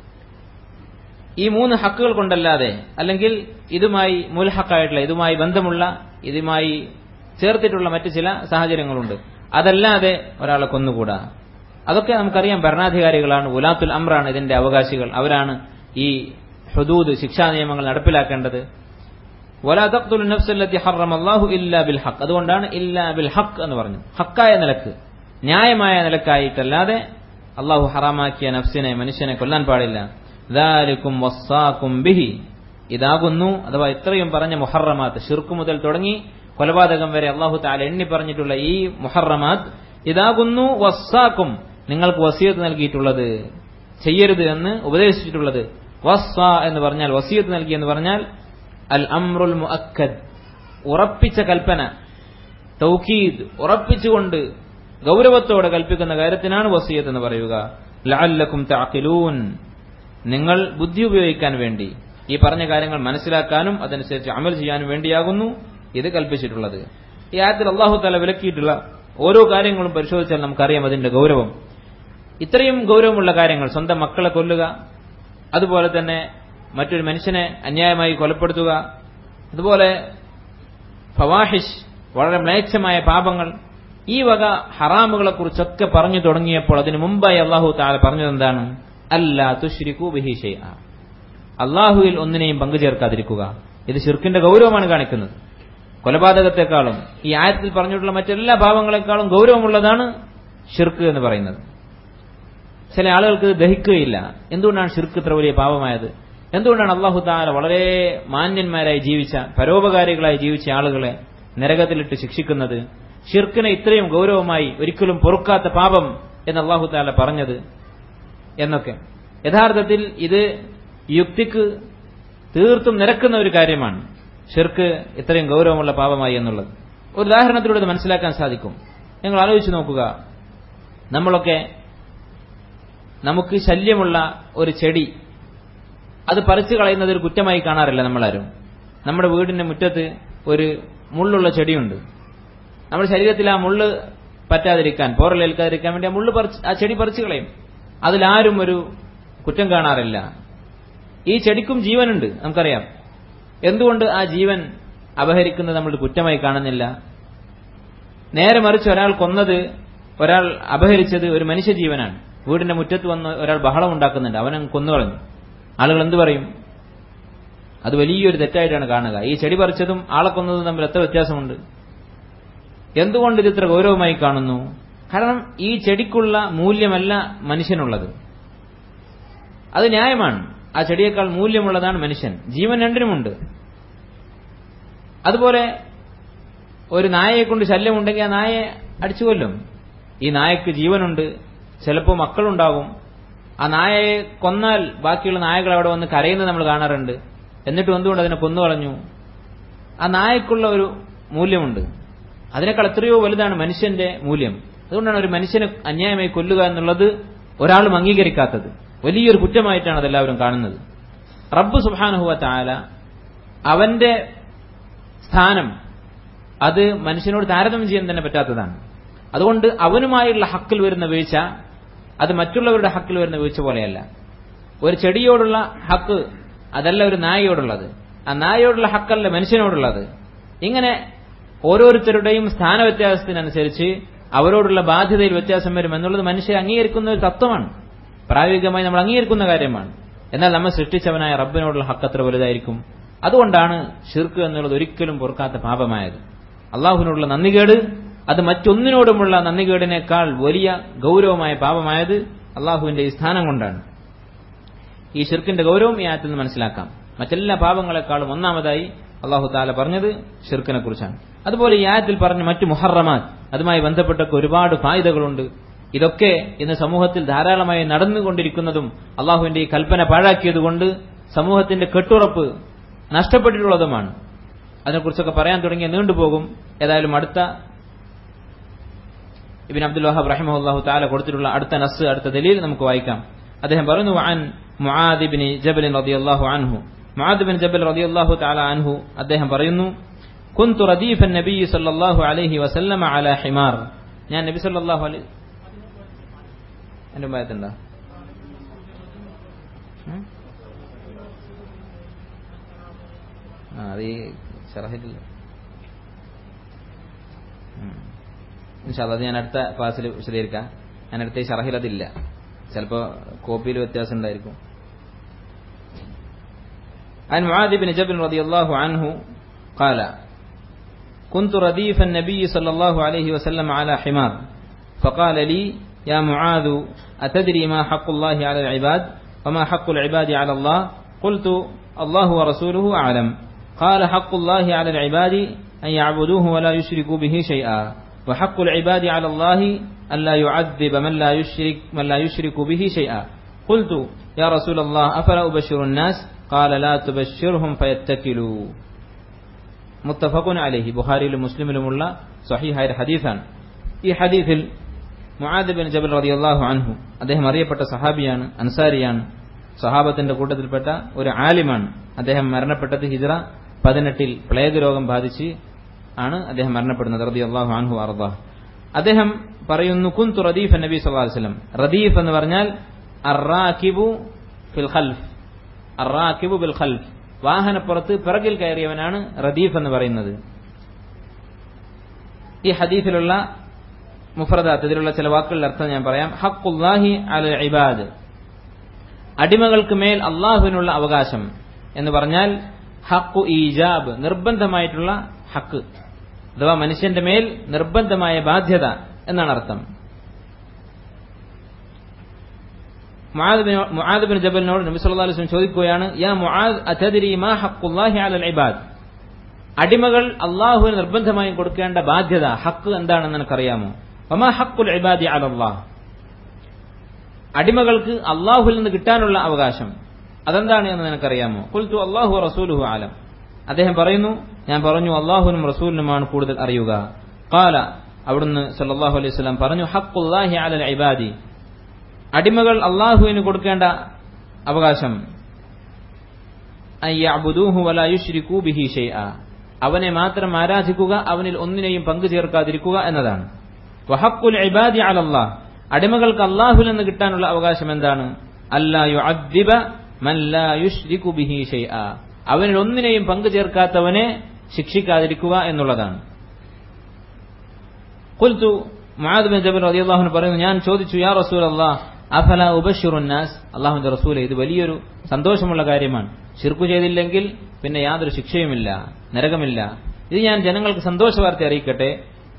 ഈ മൂന്ന് ഹക്കുകൾ കൊണ്ടല്ലാതെ, അല്ലെങ്കിൽ ഇതുമായി മുൽഹക്കായിട്ടുള്ള, ഇതുമായി ബന്ധമുള്ള, ഇതുമായി ചേർത്തിട്ടുള്ള മറ്റു ചില സാഹചര്യങ്ങളുണ്ട്, അതല്ലാതെ ഒരാളെ കൊന്നുകൂടാ. അതൊക്കെ നമുക്കറിയാം, ഭരണാധികാരികളാണ്, ഉലാത്തുൽ അംറാണ് ഇതിന്റെ അവകാശികൾ, അവരാണ് ഈ ഹുദൂദ് ശിക്ഷാ നിയമങ്ങൾ നടപ്പിലാക്കേണ്ടത്. വലാ തഖ്തുലു നഫ്സ അല്ലതി ഹറമല്ലാഹു ഇല്ലാ ബിൽ ഹഖ്, അതുകൊണ്ടാണ് ഇല്ലാ ബിൽ ഹഖ് എന്ന് പറഞ്ഞു. ഹക്കായ നിലക്ക്, ന്യായമായ നിലക്കായിട്ടല്ലാതെ അള്ളാഹു ഹറാമാക്കിയ നഫ്സിനെ, മനുഷ്യനെ കൊല്ലാൻ പാടില്ല. ദാലികും വസ്സാകും ബിഹി, ഇതാകുന്നു അഥവാ ഇത്രയും പറഞ്ഞ മുഹറമാത്ത്, ഷിർക്ക് മുതൽ തുടങ്ങി കൊലപാതകം വരെ അള്ളാഹു തആല എണ്ണി പറഞ്ഞിട്ടുള്ള ഈ മുഹറമാത്ത്, ഇതാകുന്നു വസ്സാക്കും, നിങ്ങൾക്ക് വസിയത്ത് നൽകിയിട്ടുള്ളത്, ചെയ്യരുത് എന്ന് ഉപദേശിച്ചിട്ടുള്ളത്. വസ്സ എന്ന് പറഞ്ഞാൽ, വസിയത്ത് നൽകി എന്ന് പറഞ്ഞാൽ അൽ അംറുൽ മുഅക്കദ്, ഉറപ്പിച്ച കൽപ്പന, തൗക്കീദ്, ഉറപ്പിച്ചുകൊണ്ട് ഗൗരവത്തോടെ കൽപ്പിക്കുന്ന കാര്യത്തിനാണ് വസിയത്ത് എന്ന് പറയുക. ലഅല്ലക്കും തഅഖിലൂൻ, നിങ്ങൾ ബുദ്ധി ഉപയോഗിക്കാൻ വേണ്ടി, ഈ പറഞ്ഞ കാര്യങ്ങൾ മനസ്സിലാക്കാനും അതനുസരിച്ച് അമൽ ചെയ്യാനും വേണ്ടിയാകുന്നു ഇത് കൽപ്പിച്ചിട്ടുള്ളത്. ഈ ആയത്തിൽ അല്ലാഹു തആല വിലക്കിയിട്ടുള്ള ഓരോ കാര്യങ്ങളും പരിശോധിച്ചാൽ നമുക്കറിയാം അതിന്റെ ഗൗരവം. ഇത്രയും ഗൗരവമുള്ള കാര്യങ്ങൾ, സ്വന്തം മക്കളെ കൊല്ലുക, അതുപോലെ തന്നെ മറ്റൊരു മനുഷ്യനെ അന്യായമായി കൊലപ്പെടുത്തുക, അതുപോലെ ഫവാഹിഷ്, വളരെ മ്ലേച്ഛമായ പാപങ്ങൾ, ഈ വക ഹറാമുകളെ കുറിച്ചൊക്കെ പറഞ്ഞു തുടങ്ങിയപ്പോൾ അതിനു മുമ്പായി അല്ലാഹു തആല പറഞ്ഞതെന്താണ്? അല്ലാ തുശ്രികൂ ബിഹി ശൈഅ, അല്ലാഹുവിൽ ഒന്നിനെയും പങ്കുചേർക്കാതിരിക്കുക. ഇത് ശിർക്കിന്റെ ഗൗരവമാണ് കാണിക്കുന്നത്. കൊലപാതകത്തെക്കാളും ഈ ആയത്തിൽ പറഞ്ഞിട്ടുള്ള മറ്റെല്ലാ പാപങ്ങളെക്കാളും ഗൗരവമുള്ളതാണ് ഷിർക്ക് എന്ന് പറയുന്നത്. ചില ആളുകൾക്ക് ഇത് ദഹിക്കുകയില്ല. എന്തുകൊണ്ടാണ് ഷിർക്ക് ഇത്ര വലിയ പാപമായത്? എന്തുകൊണ്ടാണ് അല്ലാഹു തആല വളരെ മാന്യന്മാരായി ജീവിച്ച, പരോപകാരികളായി ജീവിച്ച ആളുകളെ നരകത്തിലിട്ട് ശിക്ഷിക്കുന്നത്? ഷിർക്കിനെ ഇത്രയും ഗൗരവമായി, ഒരിക്കലും പൊറുക്കാത്ത പാപം എന്ന് അല്ലാഹു തആല പറഞ്ഞത് എന്നൊക്കെ. യഥാർത്ഥത്തിൽ ഇത് യുക്തിക്ക് തീർത്തും നിരക്കുന്ന ഒരു കാര്യമാണ്, ഷിർക്ക് ഇത്രയും ഗൗരവമുള്ള പാപമായി എന്നുള്ളത്. ഒരു ഉദാഹരണത്തിലൂടെ ഇത് മനസ്സിലാക്കാൻ സാധിക്കും. നിങ്ങൾ ആലോചിച്ച് നോക്കുക, നമ്മളൊക്കെ നമുക്ക് ശല്യമുള്ള ഒരു ചെടി, അത് പറിച്ചു കളയുന്നത് ഒരു കുറ്റമായി കാണാറില്ല നമ്മളാരും. നമ്മുടെ വീടിന്റെ മുറ്റത്ത് ഒരു മുള്ളുള്ള ചെടിയുണ്ട്. നമ്മുടെ ശരീരത്തിൽ ആ മുള്ള് പറ്റാതിരിക്കാൻ, പോറലേൽക്കാതിരിക്കാൻ വേണ്ടി ആ മുള്ള് പറിച്ച്, ആ ചെടി പറിച്ചു കളയും. അതിലാരും ഒരു കുറ്റം കാണാറില്ല. ഈ ചെടിക്കും ജീവനുണ്ട്, നമുക്കറിയാം. എന്തുകൊണ്ട് ആ ജീവൻ അപഹരിക്കുന്നത് നമ്മൾ കുറ്റമായി കാണുന്നില്ല? നേരെ മറിച്ച് ഒരാൾ കൊന്നത്, ഒരാൾ അപഹരിച്ചത് ഒരു മനുഷ്യജീവനാണ്. വീടിന്റെ മുറ്റത്ത് വന്ന് ഒരാൾ ബഹളം ഉണ്ടാക്കുന്നുണ്ട്, അവനെ കൊന്നുകളഞ്ഞു. ആളുകൾ എന്തു പറയും? അത് വലിയൊരു തെറ്റായിട്ടാണ് കാണുക. ഈ ചെടി പറിച്ചതും ആളെ കൊന്നതും തമ്മിൽ എത്ര വ്യത്യാസമുണ്ട്? എന്തുകൊണ്ട് ഇത് ഇത്ര ഗൗരവമായി കാണുന്നു? കാരണം ഈ ചെടിക്കുള്ള മൂല്യമല്ല മനുഷ്യനുള്ളത്. അത് ന്യായമാണ്. ആ ചെടിയേക്കാൾ മൂല്യമുള്ളതാണ് മനുഷ്യൻ. ജീവൻ രണ്ടിനുമുണ്ട്. അതുപോലെ ഒരു നായയെ കൊണ്ട് ശല്യമുണ്ടെങ്കിൽ ആ നായയെ അടിച്ചു കൊല്ലും. ഈ നായക്ക് ജീവനുണ്ട്, ചിലപ്പോൾ മക്കളുണ്ടാകും. ആ നായയെ കൊന്നാൽ ബാക്കിയുള്ള നായകൾ അവിടെ വന്ന് കരയുന്നത് നമ്മൾ കാണാറുണ്ട്. എന്നിട്ടും എന്തുകൊണ്ട് അതിനെ കൊന്നുകളഞ്ഞു? ആ നായക്കുള്ള ഒരു മൂല്യമുണ്ട്. അതിനേക്കാൾ എത്രയോ വലുതാണ് മനുഷ്യന്റെ മൂല്യം. അതുകൊണ്ടാണ് ഒരു മനുഷ്യനെ അന്യായമായി കൊല്ലുക എന്നുള്ളത് ഒരാളും അംഗീകരിക്കാത്തത്. വലിയൊരു കുറ്റമായിട്ടാണ് അതെല്ലാവരും കാണുന്നത്. റബ്ബ് സുബ്ഹാനഹു വ തആല അവന്റെ സ്ഥാനം അത് മനുഷ്യനോട് താരതമ്യം ചെയ്യാൻ തന്നെ പറ്റാത്തതാണ്. അതുകൊണ്ട് അവനുമായുള്ള ഹക്കിൽ വരുന്ന വീഴ്ച അത് മറ്റുള്ളവരുടെ ഹക്കിൽ വരുന്ന വീഴ്ച പോലെയല്ല. ഒരു ചെടിയോടുള്ള ഹക്ക് അതല്ല ഒരു നായയോടുള്ളത്. ആ നായയോടുള്ള ഹക്കല്ല മനുഷ്യനോടുള്ളത്. ഇങ്ങനെ ഓരോരുത്തരുടെയും സ്ഥാനവ്യത്യാസത്തിനനുസരിച്ച് അവരോടുള്ള ബാധ്യതയിൽ വ്യത്യാസം വരും എന്നുള്ളത് മനുഷ്യർ അംഗീകരിക്കുന്ന ഒരു തത്വമാണ്. പ്രായോഗികമായി നമ്മൾ അംഗീകരിക്കുന്ന കാര്യമാണ്. എന്നാൽ നമ്മൾ സൃഷ്ടിച്ചവനായ റബ്ബിനോടുള്ള ഹക്ക് അത്ര വലുതായിരിക്കും. അതുകൊണ്ടാണ് ഷിർക്ക് എന്നുള്ളത് ഒരിക്കലും പൊറുക്കാത്ത പാപമായത്. അള്ളാഹുവിനോടുള്ള നന്ദികേട് അത് മറ്റൊന്നിനോടുമുള്ള നന്ദികേടിനേക്കാൾ വലിയ ഗൗരവമായ പാപമായത് അള്ളാഹുവിന്റെ ഈ സ്ഥാനം കൊണ്ടാണ്. ഈ ഷിർക്കിന്റെ ഗൗരവം ഈ ആയത്തിൽ നിന്ന് മനസ്സിലാക്കാം. മറ്റെല്ലാ പാപങ്ങളെക്കാളും ഒന്നാമതായി അള്ളാഹു താല പറഞ്ഞത് ഷിർക്കിനെ കുറിച്ചാണ്. അതുപോലെ ഈ ആയത്തിൽ പറഞ്ഞ മറ്റു മുഹറമാത്ത്, അതുമായി ബന്ധപ്പെട്ടൊക്കെ ഒരുപാട് ഫായിദകളുണ്ട്. ഇതൊക്കെ ഇന്ന് സമൂഹത്തിൽ ധാരാളമായി നടന്നുകൊണ്ടിരിക്കുന്നതും അള്ളാഹുവിന്റെ ഈ കൽപ്പന പാഴാക്കിയതുകൊണ്ട് സമൂഹത്തിന്റെ കെട്ടുറപ്പ് നഷ്ടപ്പെട്ടിട്ടുള്ളതുമാണ്. അതിനെക്കുറിച്ചൊക്കെ പറയാൻ തുടങ്ങിയ നീണ്ടുപോകും. ഏതായാലും അടുത്ത ഇബ്നു അബ്ദുൽ വഹാബ് റഹിമഹുല്ലാഹു തആല കൊടുത്തിട്ടുള്ള അടുത്ത നസ്, അടുത്ത ദലീൽ നമുക്ക് വായിക്കാം. അദ്ദേഹം പറയുന്നു, വഅൻ മുആദ് ഇബ്നു ജബൽ റളിയല്ലാഹു അൻഹു, മുആദ് ഇബ്നു ജബൽ റളിയല്ലാഹു തആല അൻഹു അദ്ദേഹം പറയുന്നു, കുൻതു റദീഫൻ നബി സല്ലല്ലാഹു അലൈഹി വസല്ലമ അലാ ഹിമാർ, ഞാൻ നബി സല്ലല്ലാഹു അലൈഹി എന്റെ ബായത്തുണ്ടോ ആ അത് ഈ ശറഹില്ല ഇൻഷാ അല്ലാഹ്, അത് ഞാൻ അടുത്ത ക്ലാസ്സിൽ വിശദീകരിക്കാം. ഞാൻ അടുത്ത ശറഹിൽ അതില്ല, ചിലപ്പോ കോപ്പിയിൽ വ്യത്യാസം ഉണ്ടായിരിക്കും. عن معاذ بن جبل رضي الله عنه قال كنت رديف النبي صلى الله عليه وسلم على حمار فقال لي يا معاذ أتدري ما حق الله على العباد وما حق العباد على الله؟ قلت الله ورسوله أعلم. قال حق الله على العباد أن يعبدوه ولا يشركوا به شيئا وحق العباد على الله أن لا يعذب من لا يشرك من لا يشرك به شيئا. قلت يا رسول الله أفلا أبشر الناس؟ قال لا تبشرهم فيتكلوا. മുത്തഫഖുൻ അലൈഹി, ബുഖാരിയിലും മുസ്ലിമിലുമുള്ള സ്വഹീഹായ ഹദീസാണ്. ഈ ഹദീസിൽ മുആദ് ബിൻ ജബൽ റളിയല്ലാഹു അൻഹു, അദ്ദേഹം അറിയപ്പെട്ട സഹാബിയാണ്, അൻസാരിയാണ്, സഹാബത്തിന്റെ കൂട്ടത്തിൽപ്പെട്ട ഒരു ആലിമാണ്. അദ്ദേഹം മരണപ്പെട്ടത് ഹിജ്റ പതിനെട്ടിൽ പ്ലേഗ് രോഗം ബാധിച്ച് ആണ് അദ്ദേഹം മരണപ്പെടുന്നത് റളിയല്ലാഹു അൻഹു അർദാഹ്. അദ്ദേഹം പറയുന്നു, കുൻതു റദീഫ നബി സല്ലല്ലാഹു അലൈഹി വസല്ലം. റദീഫ് എന്ന് പറഞ്ഞാൽ അർറാകിബു ഫിൽ ഖൽഫ്, അർറാകിബു ബിൽ ഖൽഫ്, വാഹനപ്പുറത്ത് പിറകിൽ കയറിയവനാണ് റദീഫ് എന്ന് പറയുന്നത്. ഈ ഹദീസിലുള്ള മുഫ്രദാത്ത്, ഇതിലുള്ള ചില വാക്കുകളുടെ അർത്ഥം ഞാൻ പറയാം. ഹഖ്ഖുല്ലാഹി അലൽ ഇബാദ്, അടിമകൾക്ക് മേൽ അള്ളാഹുവിനുള്ള അവകാശം എന്ന് പറഞ്ഞാൽ ഹഖ്ഖു ഈജാബ്, നിർബന്ധമായിട്ടുള്ള ഹക്ക്, അഥവാ മനുഷ്യന്റെ മേൽ നിർബന്ധമായ ബാധ്യത എന്നാണ് അർത്ഥം. മുആദ് ബിൻ ജബലിനോട് നബി സല്ലല്ലാഹു അലൈഹി വസല്ലം ചോദിക്കുകയാണ്, യാ മുആദ് അതദ്രി മാ ഹഖ്ഖുല്ലാഹി അലൽ ഇബാദ്, അടിമകൾ അള്ളാഹുവിന് നിർബന്ധമായും കൊടുക്കേണ്ട ബാധ്യത, ഹക്ക് എന്താണെന്ന് നിനക്കറിയാമോ? വമാ ഹഖ്ഖുൽ ഇബാദി അലല്ലാഹ്, അടിമകൾക്ക് അള്ളാഹുവിൽ നിന്ന് കിട്ടാനുള്ള അവകാശം അതെന്താണ് എന്ന് നിനക്കറിയാമോ? ഖുൽതു അല്ലാഹു റസൂലുഹു അലം, അദ്ദേഹം പറയുന്നു, ഞാൻ പറഞ്ഞു അള്ളാഹുവിനും റസൂലിനുമാണ് കൂടുതൽ അറിയുക. ഖാല, അവിടുന്ന് സല്ലല്ലാഹു അലൈഹി വസല്ലം പറഞ്ഞു, ഹഖ്ഖുല്ലാഹി അലൽ ഇബാദി, അടിമകൾ അള്ളാഹുവിന് കൊടുക്കേണ്ട അവകാശം അയ്യഅ്ബുദൂഹു വലാ യുശ്രികൂ ബിഹി ഷൈഅ, അവനെ മാത്രം ആരാധിക്കുക, അവനിൽ ഒന്നിനെയും പങ്കു ചേർക്കാതിരിക്കുക എന്നതാണ്. വഹഖ്ഖുൽ ഇബാദി അലല്ലാഹ്, അടിമകൾക്ക് അള്ളാഹുവിൽ നിന്ന് കിട്ടാനുള്ള അവകാശം എന്താണ്? അല്ലാ യുഅദ്ദിബ മൻ ലാ യുശ്രികു ബിഹി ഷൈഅ, അവനിൽ ഒന്നിനെയും പങ്കു ചേർക്കാത്തവനെ ശിക്ഷിക്കാതിരിക്കുക എന്നുള്ളതാണ്. ഖുൽതു, മുആദ് ബിൻ ജബൽ റളിയല്ലാഹു അൻഹു പറയുന്നു, ഞാൻ ചോദിച്ചു, യാ റസൂലല്ലാഹ് അഫലാ ഉബശ്ശിറുൻ നാസ്, അല്ലാഹുവിന്റെ റസൂലേ, ഇത് വലിയൊരു സന്തോഷമുള്ള കാര്യമാണ്. ശിർക്ക് ചെയ്തില്ലെങ്കിൽ പിന്നെ യാതൊരു ശിക്ഷയുമില്ല, നരകമില്ല. ഇത് ഞാൻ ജനങ്ങൾക്ക് സന്തോഷ വാർത്ത അറിയിക്കട്ടെ.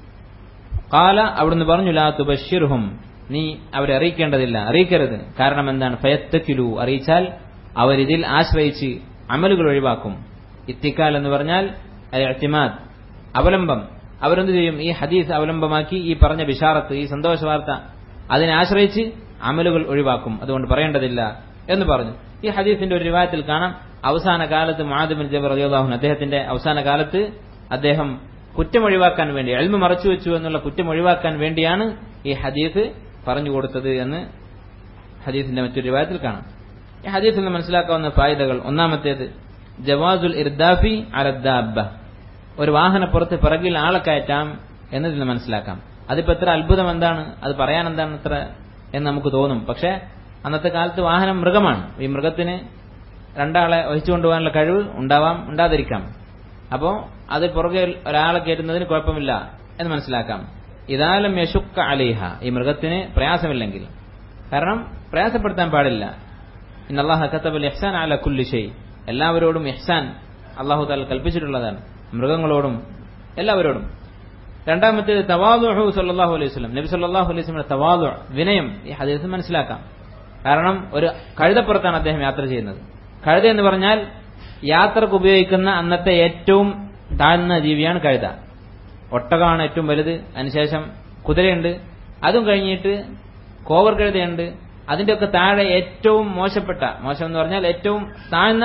ഖാല, അവിടുന്ന് പറഞ്ഞു, ലാ തുബശ്ശിർഹും, നീ അവരെ അറിയിക്കേണ്ടതില്ല, അറിയിക്കരുത്. കാരണം എന്താണ്? ഫയത്തക്കിലു, അറിയിച്ചാൽ അവരിതിൽ ആശ്രയിച്ച് അമലുകൾ ഒഴിവാക്കും. ഇത്തിക്കാൽ എന്ന് പറഞ്ഞാൽ ഇഅ്തിമാദ്, അവലംബം. അവരെന്ത് ചെയ്യും? ഈ ഹദീസ് അവലംബമാക്കി ഈ പറഞ്ഞ ബിശാറത്ത്, ഈ സന്തോഷ വാർത്ത, അതിനെ ആശ്രയിച്ച് അമലുകൾ ഒഴിവാക്കും. അതുകൊണ്ട് പറയേണ്ടതില്ല എന്ന് പറഞ്ഞു. ഈ ഹദീസിന്റെ ഒരു റിവായത്തിൽ കാണാം, അവസാന കാലത്ത് മുആദ് ബിൻ ജബൽ റളിയല്ലാഹു അൻഹു, അദ്ദേഹത്തിന്റെ അവസാന കാലത്ത് അദ്ദേഹം കുറ്റം ഒഴിവാക്കാൻ വേണ്ടി, ഇൽമു മറച്ചുവെച്ചു എന്നുള്ള കുറ്റം ഒഴിവാക്കാൻ വേണ്ടിയാണ് ഈ ഹദീസ് പറഞ്ഞു കൊടുത്തത് എന്ന് ഹദീസിന്റെ മറ്റൊരു റിവായത്തിൽ കാണാം. ഈ ഹദീസിൽ നിന്ന് മനസ്സിലാക്കാവുന്ന ഫായിദകൾ, ഒന്നാമത്തേത് ജവാസുൽ ഇർദാഫി അലദ്ദാബ്ബ, ഒരു വാഹനപ്പുറത്ത് പിറകിൽ ആളെ കയറ്റാം എന്നതിൽ നിന്ന് മനസ്സിലാക്കാം. അതിപ്പോ എത്ര അത്ഭുതം, എന്താണ് അത് പറയാൻ, എന്താണ് ഇത്ര എന്ന് നമുക്ക് തോന്നും. പക്ഷെ അന്നത്തെ കാലത്ത് വാഹനം മൃഗമാണ്. ഈ മൃഗത്തിന് രണ്ടാളെ വഹിച്ചു കൊണ്ടുപോകാനുള്ള കഴിവ് ഉണ്ടാവാം, ഉണ്ടാതിരിക്കാം. അപ്പോ അത് പുറകെ ഒരാളെ കയറ്റുന്നതിന് കുഴപ്പമില്ല എന്ന് മനസ്സിലാക്കാം. ഇദാലം യശുക്ക അലൈഹ, ഈ മൃഗത്തിന് പ്രയാസമില്ലെങ്കിൽ. കാരണം പ്രയാസപ്പെടുത്താൻ പാടില്ല. ഇന്നല്ലാഹ കതബൽ ഇഹ്സാൻ അലാ കുല്ലി ഷൈ, എല്ലാവരോടും ഇഹ്സാൻ അല്ലാഹു തആല കൽപ്പിച്ചിട്ടുള്ളതാണ്, മൃഗങ്ങളോടും എല്ലാവരോടും. രണ്ടാമത്തേത് തവാദുഉ സല്ലല്ലാഹു അലൈഹി വസല്ലം, നബി സല്ലല്ലാഹു അലൈഹി വസല്ലം തവാദു, വിനയം ഈ ഹദീസിൽ മനസ്സിലാക്കാം. കാരണം ഒരു കഴുതപ്പുറത്താണ് അദ്ദേഹം യാത്ര ചെയ്യുന്നത്. കഴുത എന്ന് പറഞ്ഞാൽ യാത്രക്ക് ഉപയോഗിക്കുന്ന അന്നത്തെ ഏറ്റവും താഴ്ന്ന ജീവിയാണ് കഴുത. ഒട്ടകമാണ് ഏറ്റവും വലുത്, അതിനുശേഷം കുതിരയുണ്ട്, അതും കഴിഞ്ഞിട്ട് കോവർ കഴുതയുണ്ട്. അതിന്റെയൊക്കെ താഴെ ഏറ്റവും മോശപ്പെട്ട, മോശം എന്ന് പറഞ്ഞാൽ ഏറ്റവും താഴ്ന്ന,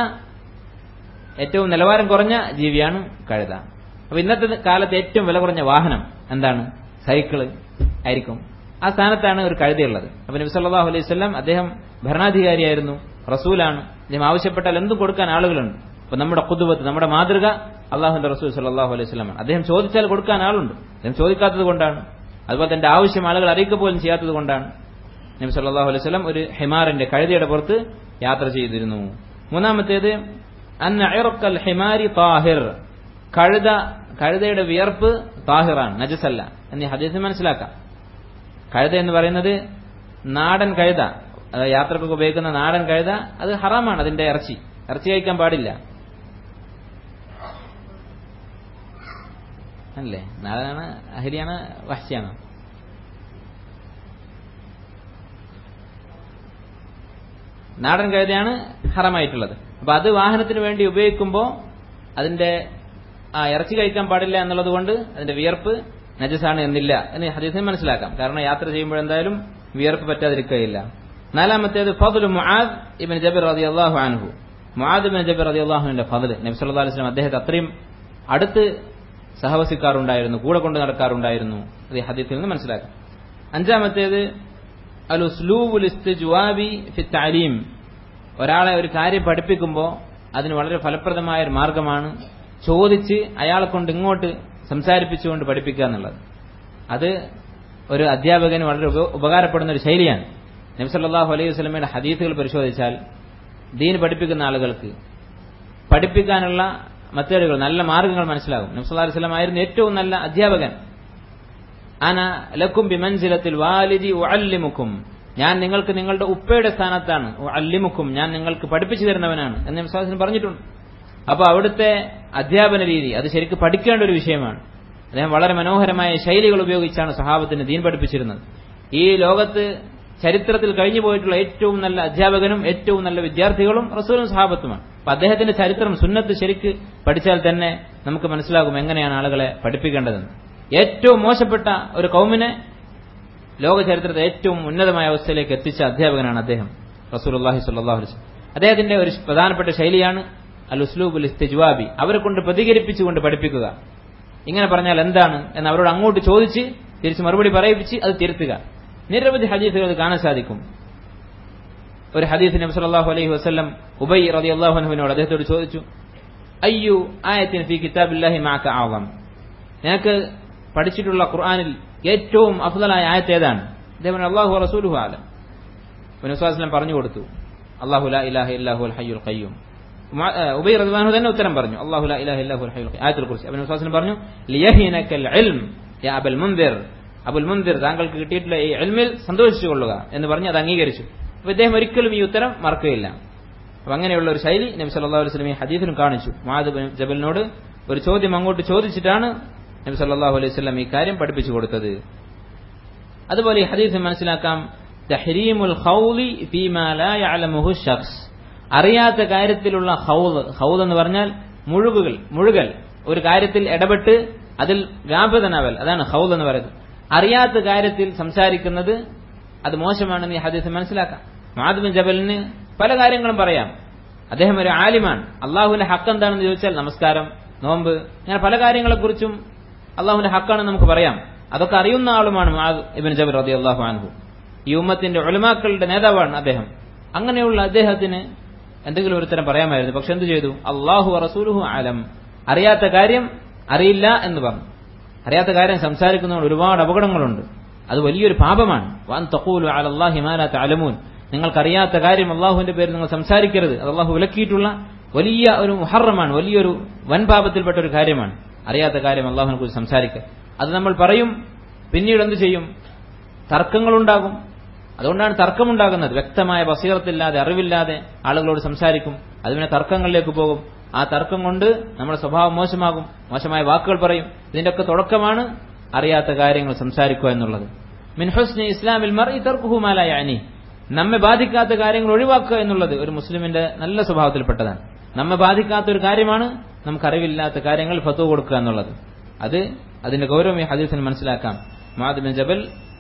ഏറ്റവും നിലവാരം കുറഞ്ഞ ജീവിയാണ് കഴുത. അപ്പൊ ഇന്നത്തെ കാലത്ത് ഏറ്റവും വില കുറഞ്ഞ വാഹനം എന്താണ്? സൈക്കിള്. ആയിരിക്കും. ആ സ്ഥാനത്താണ് ഒരു കഴുതയുള്ളത്. അപ്പൊ നബി സല്ലല്ലാഹു അലൈഹി വസല്ലം അദ്ദേഹം ഭരണാധികാരിയായിരുന്നു, റസൂലാണ്. അദ്ദേഹം ആവശ്യപ്പെട്ടാൽ എന്തും കൊടുക്കാൻ ആളുകളുണ്ട്. അപ്പൊ നമ്മുടെ ഖുദ്വത്ത്, നമ്മുടെ മാതൃക അള്ളാഹുവിന്റെ റസൂൽ സല്ലല്ലാഹു അലൈഹി വസല്ലമാണ്. അദ്ദേഹം ചോദിച്ചാൽ കൊടുക്കാൻ ആളുണ്ട്. അദ്ദേഹം ചോദിക്കാത്തത് കൊണ്ടാണ്, അതുപോലെ തന്റെ ആവശ്യം ആളുകൾ അറിയിക്കുക പോലും ചെയ്യാത്തത് കൊണ്ടാണ് നബി സല്ലല്ലാഹു അലൈഹി വസല്ലം ഒരു ഹിമാറിന്റെ കഴുതയുടെ പുറത്ത് യാത്ര ചെയ്തിരുന്നു. മൂന്നാമത്തേത് അന്ന ഇർഖൽ ഹിമാരി താഹിർ, കഴുത കഴുതയുടെ വിയർപ്പ് താഹിറാണ്, നജസല്ല എന്നീ ഹദീസിൽ മനസ്സിലാക്കാം. കഴുത എന്ന് പറയുന്നത് നാടൻ കഴുത, യാത്രക്കൊക്കെ ഉപയോഗിക്കുന്ന നാടൻ കഴുത, അത് ഹറാമാണ്. അതിന്റെ ഇറച്ചി ഇറച്ചി കഴിക്കാൻ പാടില്ല അല്ലേ? നാടനാണ്, അഹരിയാണ്, വഹ്ശിയാണ്? നാടൻ കഴുതയാണ് ഹറാമായിട്ടുള്ളത്. അപ്പൊ അത് വാഹനത്തിന് വേണ്ടി ഉപയോഗിക്കുമ്പോൾ അതിന്റെ ആ ഇറച്ചി കഴിക്കാൻ പാടില്ല എന്നുള്ളത് കൊണ്ട് അതിന്റെ വിയർപ്പ് നജസാണ് എന്നില്ല എന്ന് ഹദീസിൽ മനസ്സിലാക്കാം. കാരണം യാത്ര ചെയ്യുമ്പോൾ എന്തായാലും വിയർപ്പ് പറ്റാതിരിക്കുകയില്ല. നാലാമത്തേത് ഫദ്ലു മുആദ് ഇബ്നു ജബൽ റളിയല്ലാഹു അൻഹു. മുആദ് ഇബ്നു ജബൽ റളിയല്ലാഹുവിന്റെ ഫദ്ല്, നബി സല്ലല്ലാഹു അലൈഹി വസല്ലം അദ്ദേഹത്തെ അത്രയും അടുത്ത് സഹവസിക്കാറുണ്ടായിരുന്നു, കൂടെ കൊണ്ട് നടക്കാറുണ്ടായിരുന്നു. അത് ഈ ഹദീസിൽ നിന്ന് മനസ്സിലാക്കാം. അഞ്ചാമത്തേത് അൽ ഉസ്ലൂബുൽ ഇസ്തിജ്വാബി ഫി തഅലീം, ഒരാളെ ഒരു കാര്യം പഠിപ്പിക്കുമ്പോൾ അതിന് വളരെ ഫലപ്രദമായ ഒരു മാർഗമാണ് ചോദിച്ച് അയാളെ കൊണ്ട് ഇങ്ങോട്ട് സംസാരിപ്പിച്ചുകൊണ്ട് പഠിപ്പിക്കുക എന്നുള്ളത്. അത് ഒരു അധ്യാപകന് വളരെ ഉപകാരപ്പെടുന്ന ഒരു ശൈലിയാണ്. നബി സല്ലല്ലാഹു അലൈഹി വസല്ലമയുടെ ഹദീസുകൾ പരിശോധിച്ചാൽ ദീൻ പഠിപ്പിക്കുന്ന ആളുകൾക്ക് പഠിപ്പിക്കാനുള്ള മെത്തേഡുകൾ, നല്ല മാർഗങ്ങൾ മനസ്സിലാകും. നബി സല്ലല്ലാഹു അലൈഹി വസല്ലം ആയിരുന്നു ഏറ്റവും നല്ല അധ്യാപകൻ. അന ലക്കും ബിമൻസിലത്തിൽ വാലിദി ഉഅല്ലിമുക്കും, ഞാൻ നിങ്ങൾക്ക് നിങ്ങളുടെ ഉപ്പയുടെ സ്ഥാനത്താണ്. ഉഅല്ലിമുക്കും, ഞാൻ നിങ്ങൾക്ക് പഠിപ്പിച്ചു തരുന്നവനാണ് എന്ന് നബി സല്ലല്ലാഹു അലൈഹി വസല്ലം പറഞ്ഞിട്ടുണ്ട്. അപ്പൊ അവിടുത്തെ അധ്യാപന രീതി അത് ശരിക്കും പഠിക്കേണ്ട ഒരു വിഷയമാണ്. അദ്ദേഹം വളരെ മനോഹരമായ ശൈലികൾ ഉപയോഗിച്ചാണ് സഹാബത്തിന് ദീൻ പഠിപ്പിച്ചിരുന്നത്. ഈ ലോകത്ത് ചരിത്രത്തിൽ കഴിഞ്ഞു പോയിട്ടുള്ള ഏറ്റവും നല്ല അധ്യാപകനും ഏറ്റവും നല്ല വിദ്യാർത്ഥികളും റസൂലും സഹാബത്തുമാണ്. അപ്പൊ അദ്ദേഹത്തിന്റെ ചരിത്രം, സുന്നത്ത് ശരിക്ക് പഠിച്ചാൽ തന്നെ നമുക്ക് മനസ്സിലാകും എങ്ങനെയാണ് ആളുകളെ പഠിപ്പിക്കേണ്ടതെന്ന്. ഏറ്റവും മോശപ്പെട്ട ഒരു കൗമിനെ ലോക ചരിത്രത്തെ ഏറ്റവും ഉന്നതമായ അവസ്ഥയിലേക്ക് എത്തിച്ച അധ്യാപകനാണ് അദ്ദേഹം, റസൂലുള്ളാഹി സ്വല്ലല്ലാഹു അലൈഹി വസല്ലം. അദ്ദേഹത്തിന്റെ ഒരു പ്രധാനപ്പെട്ട ശൈലിയാണ് അൽ ഉസ്ലൂബുൽ ഇസ്തിജ്വാബി, അവരെ കൊണ്ട് പ്രതികരിപ്പിച്ചുകൊണ്ട് പഠിപ്പിക്കുക. ഇങ്ങനെ പറഞ്ഞാൽ എന്താണ് എന്ന് അവരോട് അങ്ങോട്ട് ചോദിച്ച് തിരിച്ച് മറുപടി പറയിപ്പിച്ച് അത് തിരുത്തുക. നിരവധി ഹദീസുകൾ കാണാൻ സാധിക്കും. ഒരു ഹദീസ് നബി സല്ലല്ലാഹു അലൈഹി വസല്ലം ഉബൈ റളിയല്ലാഹു അൻഹുവിനോട് അദ്ദേഹത്തോട് ചോദിച്ചു, അയ്യു ആയത്തിൻ ഫീ കിതാബില്ലാഹി മഅക അഅ്ളം, നിനക്ക് പഠിച്ചിട്ടുള്ള ഖുർആനിൽ ഏറ്റവും അഫ്ളലായ ആയത്ത് ഏതാണ്? അദ്ദേഹം അല്ലാഹു വറസൂലുഹു അലം. നബി സല്ലല്ലാഹു അലൈഹി വസല്ലം പറഞ്ഞു കൊടുത്തു, അല്ലാഹു ലാ ഇലാഹ ഇല്ലാ ഹുവൽ ഹയ്യുൽ ഖയ്യൂം. ഉബൈ റളിയല്ലാഹു അൻഹു തന്നെ ഉത്തരം പറഞ്ഞു, അല്ലാഹു ലാ ഇലാഹ ഇല്ലാ ഹുവൽ ഹയ്യുൽ ഖയ്യൂം, ആയത്തുൽ കുർസി. നബി സല്ലല്ലാഹു അലൈഹി വസല്ലം പറഞ്ഞു, ലിയഹിനകൽ ഇൽം യാ അബൽ മുൻദിർ, അബുൽ മുൻദിർ താങ്കൾക്ക് കിട്ടിയിട്ടുള്ള ഈ ഇൽമിൽ സന്തോഷിച്ചു കൊള്ളുക എന്ന് പറഞ്ഞ് അത് അംഗീകരിച്ചു. അപ്പൊ ഇദ്ദേഹം ഒരിക്കലും ഈ ഉത്തരം മറക്കുകയില്ല. അപ്പൊ അങ്ങനെയുള്ള ഒരു ശൈലി നബി സല്ലല്ലാഹു അലൈഹി വസല്ലം ഈ ഹദീസിലും കാണിച്ചു. മുആദ് ബിൻ ജബലിനോട് ഒരു ചോദ്യം അങ്ങോട്ട് ചോദിച്ചിട്ടാണ് നബി സല്ലല്ലാഹു അലൈഹി വസല്ലം ഈ കാര്യം പഠിപ്പിച്ചു കൊടുത്തത്. അതുപോലെ ഈ ഹദീസിൽ മനസ്സിലാക്കാം തഹ്രീമുൽ ഖൗലി ഫീമാ ലാ യഅലമുഹു ശഖ്സ്, അറിയാത്ത കാര്യത്തിലുള്ള ഖൗൽ. ഖൗൽ എന്ന് പറഞ്ഞാൽ മുഴുകുകൾ, മുഴുകൽ, ഒരു കാര്യത്തിൽ ഇടപെട്ട് അതിൽ വ്യാപൃതനാവൽ, അതാണ് ഖൗൽ എന്ന് പറയുന്നത്. അറിയാത്ത കാര്യത്തിൽ സംസാരിക്കുന്നത് അത് മോശമാണെന്ന് ഈ ഹദീസ് മനസ്സിലാക്കാം. മുആദ് ബിൻ ജബലിന് പല കാര്യങ്ങളും പറയാം. അദ്ദേഹം ഒരു ആലിമാണ്. അള്ളാഹുവിന്റെ ഹക്ക് എന്താണെന്ന് ചോദിച്ചാൽ നമസ്കാരം, നോമ്പ്, അങ്ങനെ പല കാര്യങ്ങളെക്കുറിച്ചും അള്ളാഹുവിന്റെ ഹക്കാണെന്ന് നമുക്ക് പറയാം. അതൊക്കെ അറിയുന്ന ആളുമാണ് മുആദ് ഇബ്നു ജബൽ റളിയല്ലാഹു അൻഹു. ഈ ഉമ്മത്തിന്റെ ഉലമാക്കളുടെ നേതാവാണ് അദ്ദേഹം. അങ്ങനെയുള്ള അദ്ദേഹത്തിന് എന്തെങ്കിലും ഒരു ഉത്തരം പറയാമായിരുന്നു. പക്ഷെ എന്ത് ചെയ്തു? അല്ലാഹു വറസൂലുഹു അലം, അറിയാത്ത കാര്യം അറിയില്ല എന്ന് പറഞ്ഞു. അറിയാത്ത കാര്യം സംസാരിക്കുന്നതുകൊണ്ട് ഒരുപാട് അപകടങ്ങളുണ്ട്. അത് വലിയൊരു പാപമാണ്. വഅൻ തഖൂലു അലല്ലാഹി മാ ലാ തഅലമൂൻ, നിങ്ങൾക്കറിയാത്ത കാര്യം അള്ളാഹുവിന്റെ പേരിൽ നിങ്ങൾ സംസാരിക്കരുത്. അത് അള്ളാഹു വിലക്കിയിട്ടുള്ള വലിയ ഒരു മുഹറമാണ്, വലിയൊരു വൻപാപത്തിൽപ്പെട്ട ഒരു കാര്യമാണ്. അറിയാത്ത കാര്യം അള്ളാഹുവിനെ കുറിച്ച് സംസാരിക്കുക. അത് നമ്മൾ പറയും, പിന്നീട് എന്ത് ചെയ്യും? തർക്കങ്ങളുണ്ടാകും. അതുകൊണ്ടാണ് തർക്കമുണ്ടാകുന്നത്. വ്യക്തമായ ബസീറത്തില്ലാതെ, അറിവില്ലാതെ ആളുകളോട് സംസാരിക്കും, അത് പിന്നെ തർക്കങ്ങളിലേക്ക് പോകും. ആ തർക്കം കൊണ്ട് നമ്മുടെ സ്വഭാവം മോശമാകും, മോശമായ വാക്കുകൾ പറയും. ഇതിന്റെയൊക്കെ തുടക്കമാണ് അറിയാത്ത കാര്യങ്ങൾ സംസാരിക്കുക എന്നുള്ളത്. മിൻ ഹുസ്നി ഇസ്ലാമിൽ മർഇ തർക്കുഹു മാ ലാ യഅനി, നമ്മെ ബാധിക്കാത്ത കാര്യങ്ങൾ ഒഴിവാക്കുക എന്നുള്ളത് ഒരു മുസ്ലിമിന്റെ നല്ല സ്വഭാവത്തിൽപ്പെട്ടതാണ്. നമ്മെ ബാധിക്കാത്ത ഒരു കാര്യമാണ് നമുക്കറിവില്ലാത്ത കാര്യങ്ങൾ ഫത്വ കൊടുക്കുക എന്നുള്ളത്. അത് അതിന്റെ ഗൗരവം ഈ ഹദീസിൽ മനസ്സിലാക്കാം. മുആദ് ബിൻ ജബൽ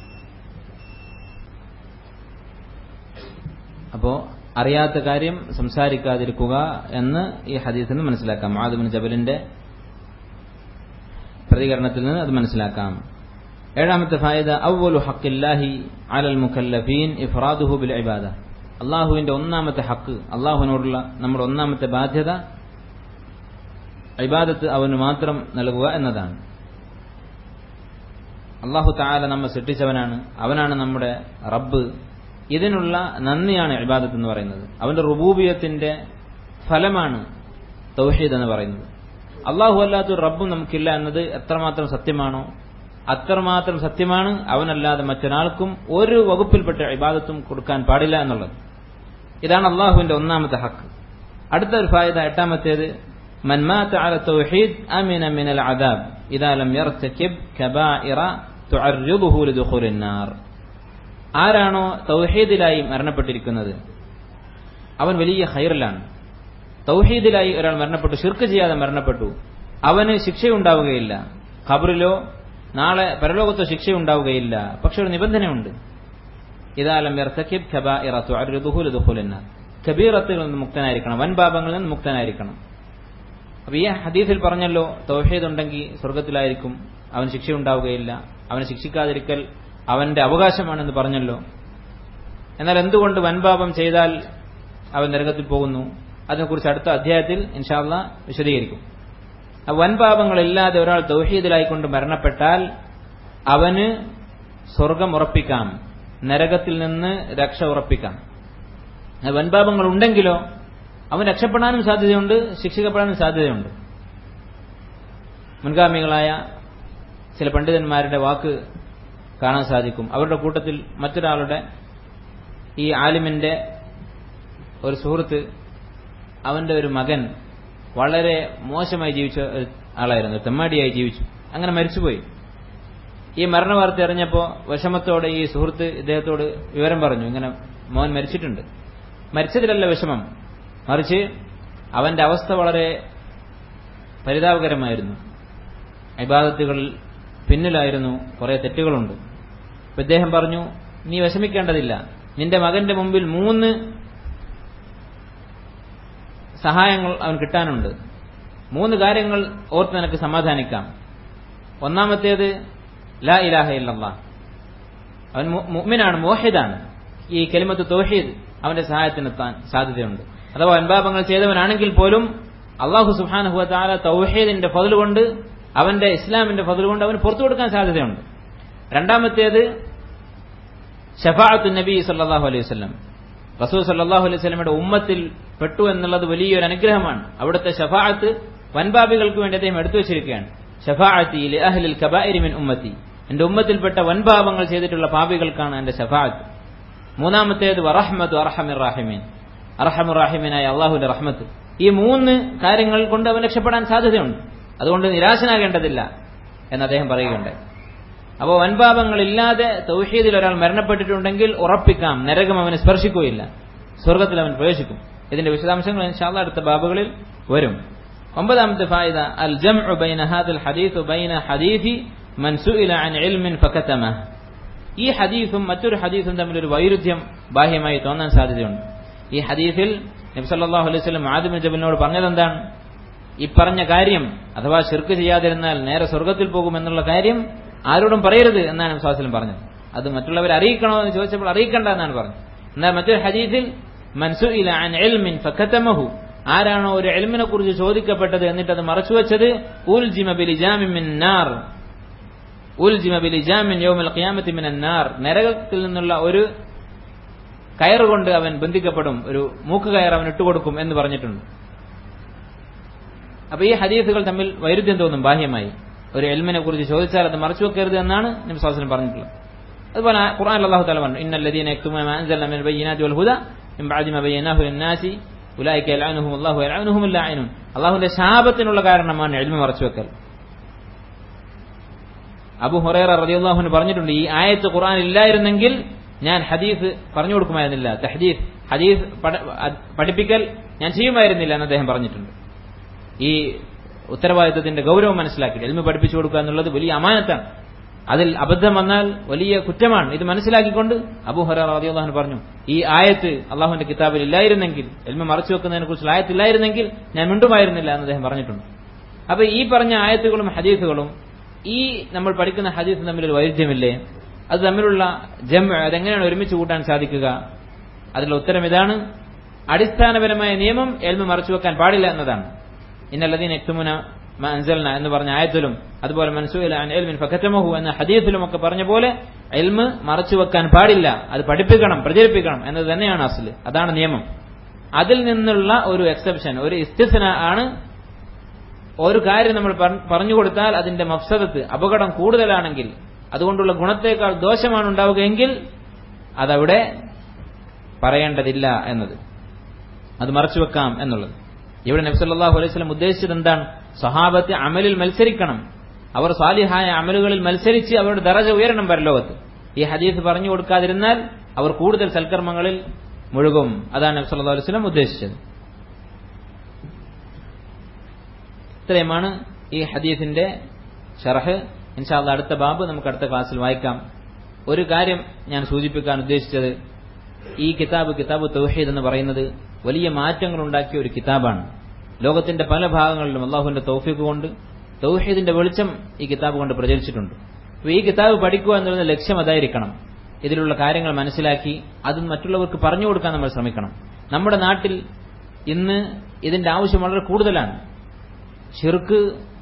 അപ്പോ അറിയാത്ത കാര്യം സംസാരിക്കാതിരിക്കുക എന്ന് ഈ ഹദീസിൽ നിന്ന് മനസ്സിലാക്കാം. മുആദ് ബിൻ ജബലിന്റെ പ്രതികരണത്തിൽ നിന്ന് അത് മനസ്സിലാക്കാം. ഏഴാമത്തെ ഫായിദ അവ്വലു ഹഖ്ഖില്ലാഹി അലൽ മുകല്ലഫീൻ ഇഫ്റാദുഹു ബിൽ ഇബാദ. അള്ളാഹുവിന്റെ ഒന്നാമത്തെ ഹക്ക്, അള്ളാഹുവിനോടുള്ള നമ്മുടെ ഒന്നാമത്തെ ബാധ്യത ഇബാദത്ത് അവന് മാത്രം നൽകുക എന്നതാണ്. അള്ളാഹു തആല നമ്മെ സൃഷ്ടിച്ചവനാണ്, അവനാണ് നമ്മുടെ റബ്ബ്. ഇതിനുള്ള നന്ദിയാണ് ഇബാദത്ത് എന്ന് പറയുന്നത്. അവന്റെ റുബൂബിയത്തിന്റെ ഫലമാണ് തൗഹീദ് എന്ന് പറയുന്നത്. അള്ളാഹു അല്ലാത്തൊരു റബ്ബും നമുക്കില്ല എന്നത് എത്രമാത്രം സത്യമാണോ അത്രമാത്രം സത്യമാണ് അവനല്ലാതെ മറ്റൊരാൾക്കും ഒരു വകുപ്പിൽപ്പെട്ട ഇബാദത്തും കൊടുക്കാൻ പാടില്ല എന്നുള്ളത്. ഇതാണ് അള്ളാഹുവിന്റെ ഒന്നാമത്തെ ഹക്ക്. അടുത്ത ഒരു ഫായിദ, എട്ടാമത്തേത്, മൻ മാത അല തൗഹീദ് അമിന മിനൽ അദാബ് ഇദാ ലം യർതകിബ് കബായിറ തുഅർരിദുഹു ലിദുഖൂലിൻ നാർ. ആരാണോ തൗഹീദിലായി മരണപ്പെട്ടിരിക്കുന്നത് അവൻ വലിയ ഖൈറിലാണ്. തൗഹീദിലായി ഒരാൾ മരണപ്പെട്ടു, ശിർക്ക് ചെയ്യാതെ മരണപ്പെട്ടു, അവന് ശിക്ഷയുണ്ടാവുകയില്ല. ഖബറിലോ നാളെ പരലോകത്തോ ശിക്ഷയുണ്ടാവുകയില്ല. പക്ഷെ ഒരു നിബന്ധനയുണ്ട്, ഇദാ ലം യർതകിബ് കബായിറ തുഅർരിദുഹു ലിദുഖൂലിൻ നാർ. കബീറത്തുകളിൽ നിന്ന് മുക്തനായിരിക്കണം, വൻപാപങ്ങളിൽ നിന്ന് മുക്തനായിരിക്കണം. അപ്പൊ ഈ ഹദീസിൽ പറഞ്ഞല്ലോ തൗഹീദ് ഉണ്ടെങ്കിൽ സ്വർഗത്തിലായിരിക്കും, അവൻ ശിക്ഷയുണ്ടാവുകയില്ല, അവനെ ശിക്ഷിക്കാതിരിക്കൽ അവന്റെ അവകാശമാണെന്ന് പറഞ്ഞല്ലോ. എന്നാൽ എന്തുകൊണ്ട് വൻപാപം ചെയ്താൽ അവൻ നരകത്തിൽ പോകുന്നു? അതിനെക്കുറിച്ച് അടുത്ത അധ്യായത്തിൽ ഇൻഷാ അല്ലാഹ് വിശദീകരിക്കും. വൻപാപങ്ങളില്ലാതെ ഒരാൾ തൗഹീദിലായിക്കൊണ്ട് മരണപ്പെട്ടാൽ അവന് സ്വർഗം ഉറപ്പിക്കാം, നരകത്തിൽ നിന്ന് രക്ഷ ഉറപ്പിക്കാം. വൻപാപങ്ങൾ ഉണ്ടെങ്കിലോ അവൻ രക്ഷപ്പെടാനും സാധ്യതയുണ്ട്, ശിക്ഷിക്കപ്പെടാനും സാധ്യതയുണ്ട്. മുൻഗാമികളായ ചില പണ്ഡിതന്മാരുടെ വാക്ക് കാണാൻ സാധിക്കും. അവരുടെ കൂട്ടത്തിൽ മറ്റൊരാളുടെ, ഈ ആലിമിന്റെ ഒരു സുഹൃത്ത്, അവന്റെ ഒരു മകൻ വളരെ മോശമായി ജീവിച്ച ആളായിരുന്നു, തെമ്മാടിയായി ജീവിച്ചു, അങ്ങനെ മരിച്ചുപോയി. ഈ മരണവാർത്ത അറിഞ്ഞപ്പോൾ വിഷമത്തോടെ ഈ സുഹൃത്ത് ഇദ്ദേഹത്തോട് വിവരം പറഞ്ഞു, ഇങ്ങനെ മോൻ മരിച്ചിട്ടുണ്ട്. മരിച്ചതിലല്ല വിഷമം, മറിച്ച് അവന്റെ അവസ്ഥ വളരെ പരിതാപകരമായിരുന്നു. ഇബാദത്തുകളിൽ പിന്നിലായിരുന്നു, കുറെ തെറ്റുകളുണ്ട്. അപ്പൊ ഇദ്ദേഹം പറഞ്ഞു, നീ വിഷമിക്കേണ്ടതില്ല, നിന്റെ മകന്റെ മുമ്പിൽ മൂന്ന് സഹായങ്ങൾ അവൻ കിട്ടാനുണ്ട്. മൂന്ന് കാര്യങ്ങൾ ഓർത്ത് നിനക്ക് സമാധാനിക്കാം. ഒന്നാമത്തേത് ലാ ഇലാഹ ഇല്ലല്ലാഹ്, അവൻ മുഅ്മിനാണ്, മുവഹിദാണ്. ഈ കലിമത്ത് തൗഹീദ് അവന്റെ സഹായത്തിനെത്താൻ സാധ്യതയുണ്ട്. അഥവാ വൻപാപങ്ങൾ ചെയ്തവനാണെങ്കിൽ പോലും അല്ലാഹു സുബ്ഹാനഹു വ തആല തൗഹീദിന്റെ ഫضل കൊണ്ട്, അവന്റെ ഇസ്ലാമിന്റെ ഫضل കൊണ്ട് അവന് പുറത്തു കൊടുക്കാൻ സാധ്യതയുണ്ട്. രണ്ടാമത്തേത് ശഫാഅത്തു നബി സല്ലല്ലാഹു അലൈഹി വസല്ലം, റസൂൽ സല്ലല്ലാഹു അലൈഹി വസല്ലമയുടെ ഉമ്മത്തിൽ പെട്ടു എന്നുള്ളത് വലിയൊരു അനുഗ്രഹമാണ്. അവിടുത്തെ ശഫാഅത്ത് വൻപാപികൾക്ക് വേണ്ടി അദ്ദേഹം എടുത്തു വെച്ചിരിക്കുകയാണ്. ശഫാഅത്തി ലി അഹ്ലിൽ കബായിരി മിൻ ഉമ്മത്തി, എന്റെ ഉമ്മത്തിൽപ്പെട്ട വൻപാപങ്ങൾ ചെയ്തിട്ടുള്ള പാപികൾക്കാണ് എന്റെ ശഫാഅത്ത്. മൂന്നാമത്തേത് വറഹ്മത്തു അർഹമിർ റഹീമീൻ, അർഹമുർ റഹീമീനായ അല്ലാഹുവിന്റെ റഹ്മത്ത്. ഈ മൂന്ന് കാര്യങ്ങൾ കൊണ്ട് അവൻ രക്ഷപ്പെടാൻ സാധ്യതയുണ്ട്. അതുകൊണ്ട് നിരാശനാകേണ്ടതില്ല എന്ന് അദ്ദേഹം പറയുകയുണ്ടായി. അപ്പോൾ വൻപാപങ്ങളില്ലാതെ തൗഹീദിൽ ഒരാൾ മരണപ്പെട്ടിട്ടുണ്ടെങ്കിൽ ഉറപ്പിക്കാം, നരകം അവനെ സ്പർശിക്കുകയില്ല, സ്വർഗത്തിൽ അവൻ പ്രവേശിക്കും. ഇതിന്റെ വിശദാംശങ്ങൾ ഇൻഷാ അല്ലാഹ് അടുത്ത ബാബുകളിൽ വരും. ഒമ്പതാമത്തെ ഫായിദ, അൽ ജംഉ ബൈന ഹാദൽ ഹദീസ് ബൈന ഹദീസി മൻ സുഇല അൻ ഇൽമിൻ ഫകതമഹ്. ഈ ഹദീസും മറ്റൊരു ഹദീസും തമ്മിൽ ഒരു വൈരുദ്ധ്യം ബാഹ്യമായി തോന്നാൻ സാധ്യതയുണ്ട്. ഈ ഹദീസിൽ നബി സല്ലല്ലാഹു അലൈഹി വസല്ലം മുആദ് ബിൻ ജബലിനോട് പറഞ്ഞതെന്താണ്? ഈ പറഞ്ഞ കാര്യം, അഥവാ ശിർക്ക് ചെയ്യാതിരുന്നാൽ നേരെ സ്വർഗത്തിൽ പോകുമെന്നുള്ള കാര്യം ആരോടും പറയരുത് എന്നാണ് നബി സല്ലല്ലാഹു അലൈഹി വസല്ലം പറഞ്ഞത്. അത് മറ്റുള്ളവരെ അറിയിക്കണോ എന്ന് ചോദിച്ചപ്പോൾ അറിയിക്കണ്ട എന്നാണ് പറഞ്ഞത്. എന്നാൽ മറ്റൊരു ഹദീസിൽ മൻ സുഇല അൻ ഇൽമിൻ ഫകതമഹു, ആരാണോ ഒരു ഇൽമിനെ കുറിച്ച് ചോദിക്കപ്പെട്ടത് എന്നിട്ട് അത് മറച്ചുവെച്ചത്, ഉൽജിമ ബിലിജാമിൻ മിൻ നാർ, ഉൽജിമ ബിലിജാമിൻ യൗമൽ ഖിയാമത്തി മിനൻ നാർ, നരകത്തിൽ നിന്നുള്ള ഒരു കയറുകൊണ്ട് അവൻ ബന്ധിക്കപ്പെടും, ഒരു മൂക്ക് കയർ അവൻ ഇട്ടുകൊടുക്കും എന്ന് പറഞ്ഞിട്ടുണ്ട്. അപ്പൊ ഈ ഹദീസുകൾ തമ്മിൽ വൈരുദ്ധ്യം തോന്നും ബാഹ്യമായി. ഒരു ഇൽമിനെ കുറിച്ച് ചോദിച്ചാൽ അത് മറച്ചു വെക്കരുത് എന്നാണ് നബി സല്ലല്ലാഹു അലൈഹി വസല്ലം പറഞ്ഞിട്ടുള്ളത്. അതുപോലെ ഖുർആനിൽ അല്ലാഹു തആല പറഞ്ഞു, ഇന്നൽ ലദീന യക്തുമൂന മാ അൻസൽനാ മിനൽ ബയ്യിനാതി വൽ ഹുദാ മിൻ ബഅദി മാ ബയ്യനാഹു ലിന്നാസി ഉലൈക യൽഅനുഹുമുല്ലാഹു വയൽഅനുഹുമുൽ ലാഇനൂൻ. അല്ലാഹുവിന്റെ ശാപത്തിനുള്ള കാരണമാണ് ഇൽമ മറച്ചുവെക്കൽ. അബൂ ഹുറൈറ റളിയല്ലാഹു അൻഹു പറഞ്ഞിട്ടുണ്ട്, ഈ ആയത്ത് ഖുർആനിൽ ഇല്ലായിരുന്നെങ്കിൽ ഞാൻ ഹദീസ് പറഞ്ഞു കൊടുക്കുമായിരുന്നില്ല, തഹദീസ് ഹദീസ് പഠിപ്പിക്കൽ ഞാൻ ചെയ്യുമായിരുന്നില്ല എന്ന് അദ്ദേഹം പറഞ്ഞിട്ടുണ്ട്. ഈ ഉത്തരവാദിത്വത്തിന്റെ ഗൗരവം മനസ്സിലാക്കി ഇൽമ പഠിപ്പിച്ചു കൊടുക്കുക എന്നുള്ളത് വലിയ അമാനത്താണ്. അതിൽ അബദ്ധം വന്നാൽ വലിയ കുറ്റമാണ്. ഇത് മനസ്സിലാക്കിക്കൊണ്ട് അബൂ ഹുറൈറ റളിയല്ലാഹു അൻഹു പറഞ്ഞു, ഈ ആയത്ത് അല്ലാഹുവിന്റെ കിതാബിൽ ഇല്ലായിരുന്നെങ്കിൽ, ഇൽമ മറച്ചു വെക്കുന്നതിനെ കുറിച്ചുള്ള ആയത്തില്ലായിരുന്നെങ്കിൽ ഞാൻ മിണ്ടുമായിരുന്നില്ല എന്ന് അദ്ദേഹം പറഞ്ഞിട്ടുണ്ട്. അപ്പൊ ഈ പറഞ്ഞ ആയത്തുകളും ഹദീസുകളും ഈ നമ്മൾ പഠിക്കുന്ന ഹദീസ് തമ്മിലൊരു വൈരുദ്ധ്യമില്ലേ? അത് തമ്മിലുള്ള ജം അതെങ്ങനെയാണ് ഒരുമിച്ച് കൂട്ടാൻ സാധിക്കുക? അതിലുള്ള ഉത്തരം ഇതാണ്. അടിസ്ഥാനപരമായ നിയമം എൽമ് മറച്ചുവെക്കാൻ പാടില്ല എന്നതാണ്. ഇന്നല്ലദീന യക്തുമൂന മാ അൻസൽന എന്ന് പറഞ്ഞ ആയത്തിലും അതുപോലെ മൻസൂഇല അൻ ഇൽമിൻ ഫകതമഹു എന്ന ഹദീസിലും ഒക്കെ പറഞ്ഞ പോലെ ഇൽമ് മറച്ചുവെക്കാൻ പാടില്ല, അത് പഠിപ്പിക്കണം, പ്രചരിപ്പിക്കണം എന്നത് തന്നെയാണ് അസ്ല്, അതാണ് നിയമം. അതിൽ നിന്നുള്ള ഒരു എക്സെപ്ഷൻ, ഒരു ഇസ്തിസ്ന ആണ്. ഒരു കാര്യം നമ്മൾ പറഞ്ഞു കൊടുത്താൽ അതിന്റെ മഫ്സദത്ത്, അപകടം കൂടുതലാണെങ്കിൽ, അതുകൊണ്ടുള്ള ഗുണത്തേക്കാൾ ദോഷമാണ് ഉണ്ടാവുകയെങ്കിൽ അതവിടെ പറയേണ്ടതില്ല എന്നത്, അത് മറച്ചുവെക്കാം എന്നുള്ളത്. ഇവിടെ നബി സല്ലല്ലാഹു അലൈഹി വസല്ലം ഉദ്ദേശിച്ചത് എന്താണ്? സ്വഹാബത്ത് അമലിൽ മത്സരിക്കണം, അവർ സാലിഹായ അമലുകളിൽ മത്സരിച്ച് അവരുടെ ദറജ ഉയരണം പരലോകത്ത്. ഈ ഹദീസ് പറഞ്ഞു കൊടുക്കാതിരുന്നാൽ അവർ കൂടുതൽ സൽക്കർമ്മങ്ങളിൽ മുഴുകും. അതാണ് നബി സല്ലല്ലാഹു അലൈഹി വസല്ലം ഉദ്ദേശിച്ചത്. ഇത്രയുമാണ് ഈ ഹദീസിന്റെ ശർഹ്. ഇൻഷാ അല്ലാഹ് അടുത്ത ബാബ് നമുക്ക് അടുത്ത ക്ലാസ്സിൽ വായിക്കാം. ഒരു കാര്യം ഞാൻ സൂചിപ്പിക്കാൻ ഉദ്ദേശിച്ചത്, ഈ കിതാബ് കിതാബ് തൗഹീദ് എന്ന് പറയുന്നത് വലിയ മാറ്റങ്ങൾ ഉണ്ടാക്കിയ ഒരു കിതാബാണ്. ലോകത്തിന്റെ പല ഭാഗങ്ങളിലും അള്ളാഹുവിന്റെ തൗഫീഖ് കൊണ്ട് തൗഹീദിന്റെ വെളിച്ചം ഈ കിതാബ് കൊണ്ട് പ്രചരിച്ചിട്ടുണ്ട്. അപ്പോൾ ഈ കിതാബ് പഠിക്കുക എന്നുള്ള ലക്ഷ്യം അതായിരിക്കണം. ഇതിലുള്ള കാര്യങ്ങൾ മനസ്സിലാക്കി അത് മറ്റുള്ളവർക്ക് പറഞ്ഞു കൊടുക്കാൻ നമ്മൾ ശ്രമിക്കണം. നമ്മുടെ നാട്ടിൽ ഇന്ന് ഇതിന്റെ ആവശ്യം വളരെ കൂടുതലാണ്. ശിർക്ക്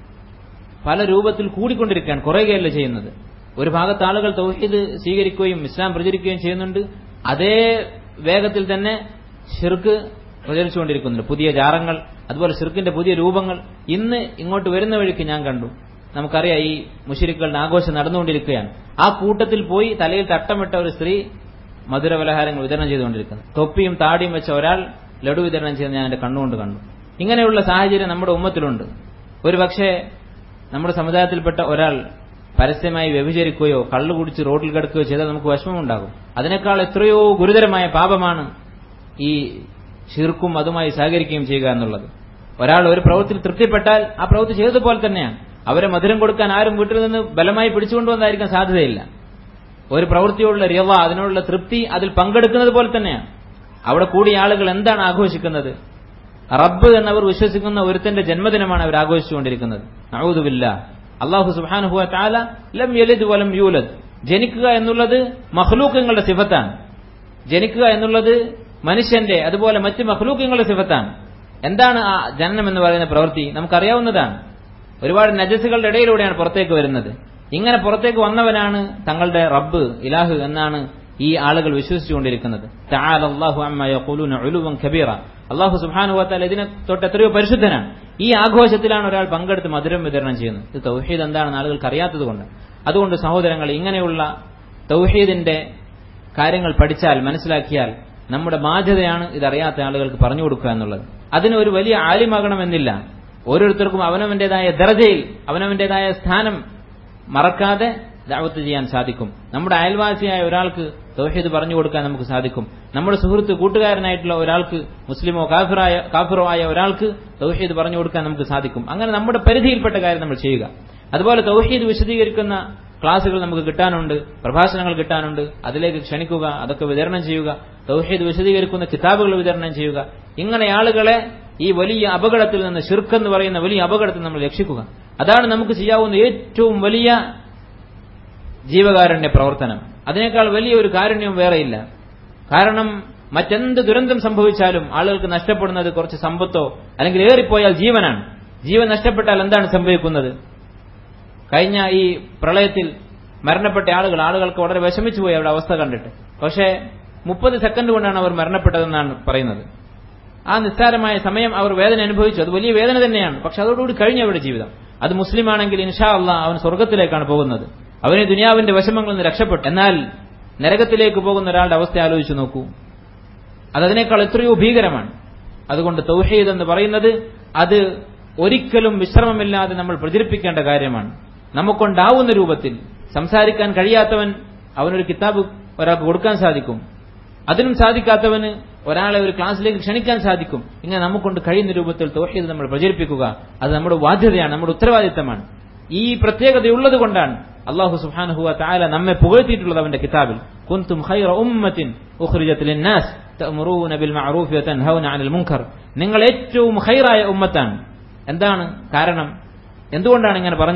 പല രൂപത്തിൽ കൂടിക്കൊണ്ടിരിക്കുകയാണ്, കുറയുകയല്ല ചെയ്യുന്നത്. ഒരു ഭാഗത്ത് ആളുകൾ തൗഹീദ് സ്വീകരിക്കുകയും ഇസ്ലാം പ്രചരിക്കുകയും ചെയ്യുന്നുണ്ട്, അതേ വേഗത്തിൽ തന്നെ ശിർക്ക് പ്രചരിച്ചുകൊണ്ടിരിക്കുന്നുണ്ട്. പുതിയ ജാറങ്ങൾ, അതുപോലെ ശിർക്കിന്റെ പുതിയ രൂപങ്ങൾ ഇന്ന് ഇങ്ങോട്ട് വരുന്ന വഴിക്ക് ഞാൻ കണ്ടു. നമുക്കറിയാം ഈ മുശ്രിക്കുകളുടെ ആഘോഷം നടന്നുകൊണ്ടിരിക്കുകയാണ്. ആ കൂട്ടത്തിൽ പോയി തലയിൽ തട്ടമിട്ട ഒരു സ്ത്രീ മധുരപലഹാരങ്ങൾ വിതരണം ചെയ്തുകൊണ്ടിരിക്കുന്നു. തൊപ്പിയും താടിയും വെച്ച ഒരാൾ ലഡു വിതരണം ചെയ്യുന്നത് ഞാൻ എന്റെ കണ്ണുകൊണ്ട് കണ്ടു. ഇങ്ങനെയുള്ള സാഹചര്യം നമ്മുടെ ഉമ്മത്തിലുണ്ട്. ഒരു പക്ഷേ നമ്മുടെ സമുദായത്തിൽപ്പെട്ട ഒരാൾ പരസ്യമായി വ്യഭിചരിക്കുകയോ കള്ളു കുടിച്ച് റോഡിൽ കിടക്കുകയോ ചെയ്താൽ നമുക്ക് വിഷമമുണ്ടാകും. അതിനേക്കാൾ എത്രയോ ഗുരുതരമായ പാപമാണ് ഈ ശിർക്കും അതുമായി സഹകരിക്കുകയും ചെയ്യുക എന്നുള്ളത്. ഒരാൾ ഒരു പ്രവൃത്തിയിൽ തൃപ്തിപ്പെട്ടാൽ ആ പ്രവൃത്തി ചെയ്തതുപോലെ തന്നെയാണ്. അവരെ മധുരം കൊടുക്കാൻ ആരും വീട്ടിൽ നിന്ന് ബലമായി പിടിച്ചുകൊണ്ടുവന്നായിരിക്കാൻ സാധ്യതയില്ല. ഒരു പ്രവൃത്തിയോടുള്ള റിള, അതിനോടുള്ള തൃപ്തി അതിൽ പങ്കെടുക്കുന്നത് പോലെ തന്നെയാണ്. അവിടെ കൂടിയ ആളുകൾ എന്താണ് ആഘോഷിക്കുന്നത്? റബ്ബ് എന്നവർ വിശ്വസിക്കുന്ന ഒരുത്തന്റെ ജന്മദിനമാണ് അവർ ആഘോഷിച്ചുകൊണ്ടിരിക്കുന്നത്. നഊദു ബില്ലാഹ്. അല്ലാഹു സുബ്ഹാനഹു വ തആല ലം യലിദ് വലം യൂലദ്. ജനിക്കുക എന്നുള്ളത് മഖ്ലൂഖുകളുടെ സിഫത്താണ്. ജനിക്കുക എന്നുള്ളത് മനുഷ്യന്റെ അതുപോലെ മറ്റ് മഖ്ലൂഖുകളുടെ സിഫത്താണ്. എന്താണ് ആ ജനനം എന്ന് പറയുന്ന പ്രവൃത്തി? നമുക്കറിയാവുന്നതാണ്. ഒരുപാട് നജസുകളുടെ ഇടയിലൂടെയാണ് പുറത്തേക്ക് വരുന്നത്. ഇങ്ങനെ പുറത്തേക്ക് വന്നവനാണ് തങ്ങളുടെ റബ്ബ്, ഇലാഹ് എന്നാണ് ഈ ആളുകൾ വിശ്വസിച്ചുകൊണ്ടിരിക്കുന്നത്. തആല അല്ലാഹു അമ്മാ യഖൂലൂന ഉലുവൻ കബീറ. അല്ലാഹു സുബ്ഹാനഹു വ തആല ഇതിനെ തൊട്ട് എത്രയോ പരിശുദ്ധനാണ്. ഈ ആഘോഷത്തിലാണ് ഒരാൾ പങ്കെടുത്ത് മധുരം വിതരണം ചെയ്യുന്നത്. ഇത് തൗഹീദ് എന്താണെന്ന് ആളുകൾക്ക് അറിയാത്തതുകൊണ്ട്. അതുകൊണ്ട് സഹോദരങ്ങൾ, ഇങ്ങനെയുള്ള തൗഹീദിന്റെ കാര്യങ്ങൾ പഠിച്ചാൽ, മനസ്സിലാക്കിയാൽ നമ്മുടെ ബാധ്യതയാണ് ഇതറിയാത്ത ആളുകൾക്ക് പറഞ്ഞു കൊടുക്കുക എന്നുള്ളത്. അതിന് ഒരു വലിയ ആലിമാകണമെന്നില്ല. ഓരോരുത്തർക്കും അവനവന്റേതായ ദർജയിൽ അവനവന്റേതായ സ്ഥാനം മറക്കാതെ ദഅവത്ത് ചെയ്യാൻ സാധിക്കും. നമ്മുടെ അയൽവാസിയായ ഒരാൾക്ക് തൗഹീദ് പറഞ്ഞു കൊടുക്കാൻ നമുക്ക് സാധിക്കും. നമ്മുടെ സുഹൃത്ത് കൂട്ടുകാരനായിട്ടുള്ള ഒരാൾക്ക്, മുസ്ലിമോ കാഫിറായ കാഫിറോ ആയ ഒരാൾക്ക് തൗഹീദ് പറഞ്ഞു കൊടുക്കാൻ നമുക്ക് സാധിക്കും. അങ്ങനെ നമ്മുടെ പരിധിയിൽപ്പെട്ട കാര്യം നമ്മൾ ചെയ്യുക. അതുപോലെ തൗഹീദ് വിശദീകരിക്കുന്ന ക്ലാസുകൾ നമുക്ക് കിട്ടാനുണ്ട്, പ്രഭാഷണങ്ങൾ കിട്ടാനുണ്ട്. അതിലേക്ക് ക്ഷണിക്കുക, അതൊക്കെ വിതരണം ചെയ്യുക. തൗഹീദ് വിശദീകരിക്കുന്ന കിതാബുകൾ വിതരണം ചെയ്യുക. ഇങ്ങനെ ആളുകളെ ഈ വലിയ അപകടത്തിൽ നിന്ന്, ശിർക്ക് എന്ന് പറയുന്ന വലിയ അപകടത്തിൽ നമ്മൾ രക്ഷിക്കുക. അതാണ് നമുക്ക് ചെയ്യാവുന്ന ഏറ്റവും വലിയ ജീവകാരുണ്യ പ്രവർത്തനം. അതിനേക്കാൾ വലിയ ഒരു കാരുണ്യവും വേറെയില്ല. കാരണം മറ്റെന്ത് ദുരന്തം സംഭവിച്ചാലും ആളുകൾക്ക് നഷ്ടപ്പെടുന്നത് കുറച്ച് സമ്പത്തോ അല്ലെങ്കിൽ ഏറിപ്പോയാൽ ജീവനാണ്. ജീവൻ നഷ്ടപ്പെട്ടാൽ എന്താണ് സംഭവിക്കുന്നത്? കഴിഞ്ഞ ഈ പ്രളയത്തിൽ മരണപ്പെട്ട ആളുകൾ ആളുകൾക്ക് വളരെ വിഷമിച്ചു പോയി അവരുടെ അവസ്ഥ കണ്ടിട്ട്. പക്ഷേ മുപ്പത് സെക്കൻഡ് കൊണ്ടാണ് അവർ മരണപ്പെട്ടതെന്നാണ് പറയുന്നത്. ആ നിസ്സാരമായ സമയം അവർ വേദന അനുഭവിച്ചു. അത് വലിയ വേദന തന്നെയാണ്. പക്ഷെ അതോടുകൂടി കഴിഞ്ഞു അവരുടെ ജീവിതം. അത് മുസ്ലിം ആണെങ്കിൽ ഇൻഷാ അല്ലാഹ് അവൻ സ്വർഗ്ഗത്തിലേക്കാണ് പോകുന്നത്. അവന് ദുനിയാവിന്റെ വിഷമങ്ങളിൽ നിന്ന് രക്ഷപ്പെട്ടു. എന്നാൽ നരകത്തിലേക്ക് പോകുന്ന ഒരാളുടെ അവസ്ഥ ആലോചിച്ചു നോക്കൂ. അതതിനേക്കാൾ എത്രയോ ഭീകരമാണ്. അതുകൊണ്ട് തൗഹീദ് എന്ന് പറയുന്നത് അത് ഒരിക്കലും വിശ്രമമില്ലാതെ നമ്മൾ പ്രചരിപ്പിക്കേണ്ട കാര്യമാണ്. നമുക്കുണ്ടാവുന്ന രൂപത്തിൽ. സംസാരിക്കാൻ കഴിയാത്തവൻ അവനൊരു കിതാബ് ഒരാൾക്ക് കൊടുക്കാൻ സാധിക്കും. അതിനും സാധിക്കാത്തവന് ഒരാളെ ഒരു ക്ലാസ്സിലേക്ക് ക്ഷണിക്കാൻ സാധിക്കും. ഇങ്ങനെ നമുക്കൊണ്ട് കഴിയുന്ന രൂപത്തിൽ തൗഹീദ് നമ്മൾ പ്രചരിപ്പിക്കുക. അത് നമ്മുടെ ബാധ്യതയാണ്, നമ്മുടെ ഉത്തരവാദിത്തമാണ്. ഈ പ്രത്യേകതയുള്ളത് കൊണ്ടാണ് അല്ലാഹു സുബ്ഹാനഹു വ തആല നമ്മെ പുകഴ്ത്തിയിട്ടുള്ളത് അവന്റെ കിതാബിൽ. കുൻതും ഖൈറ ഉമ്മത്തിൻ ഉഖ്രിജത് ലിന്നാസ് തഅമുറൂന ബിൽ മഅറൂഫി വതൻഹൗന അനിൽ മുൻകർ. നിങ്ങൾ ഏറ്റവും ഖൈറായ ഉമ്മത്താണ്. എന്താണ് കാരണം? എന്തുകൊണ്ടാണ് ഇങ്ങനെ പറഞ്ഞത്?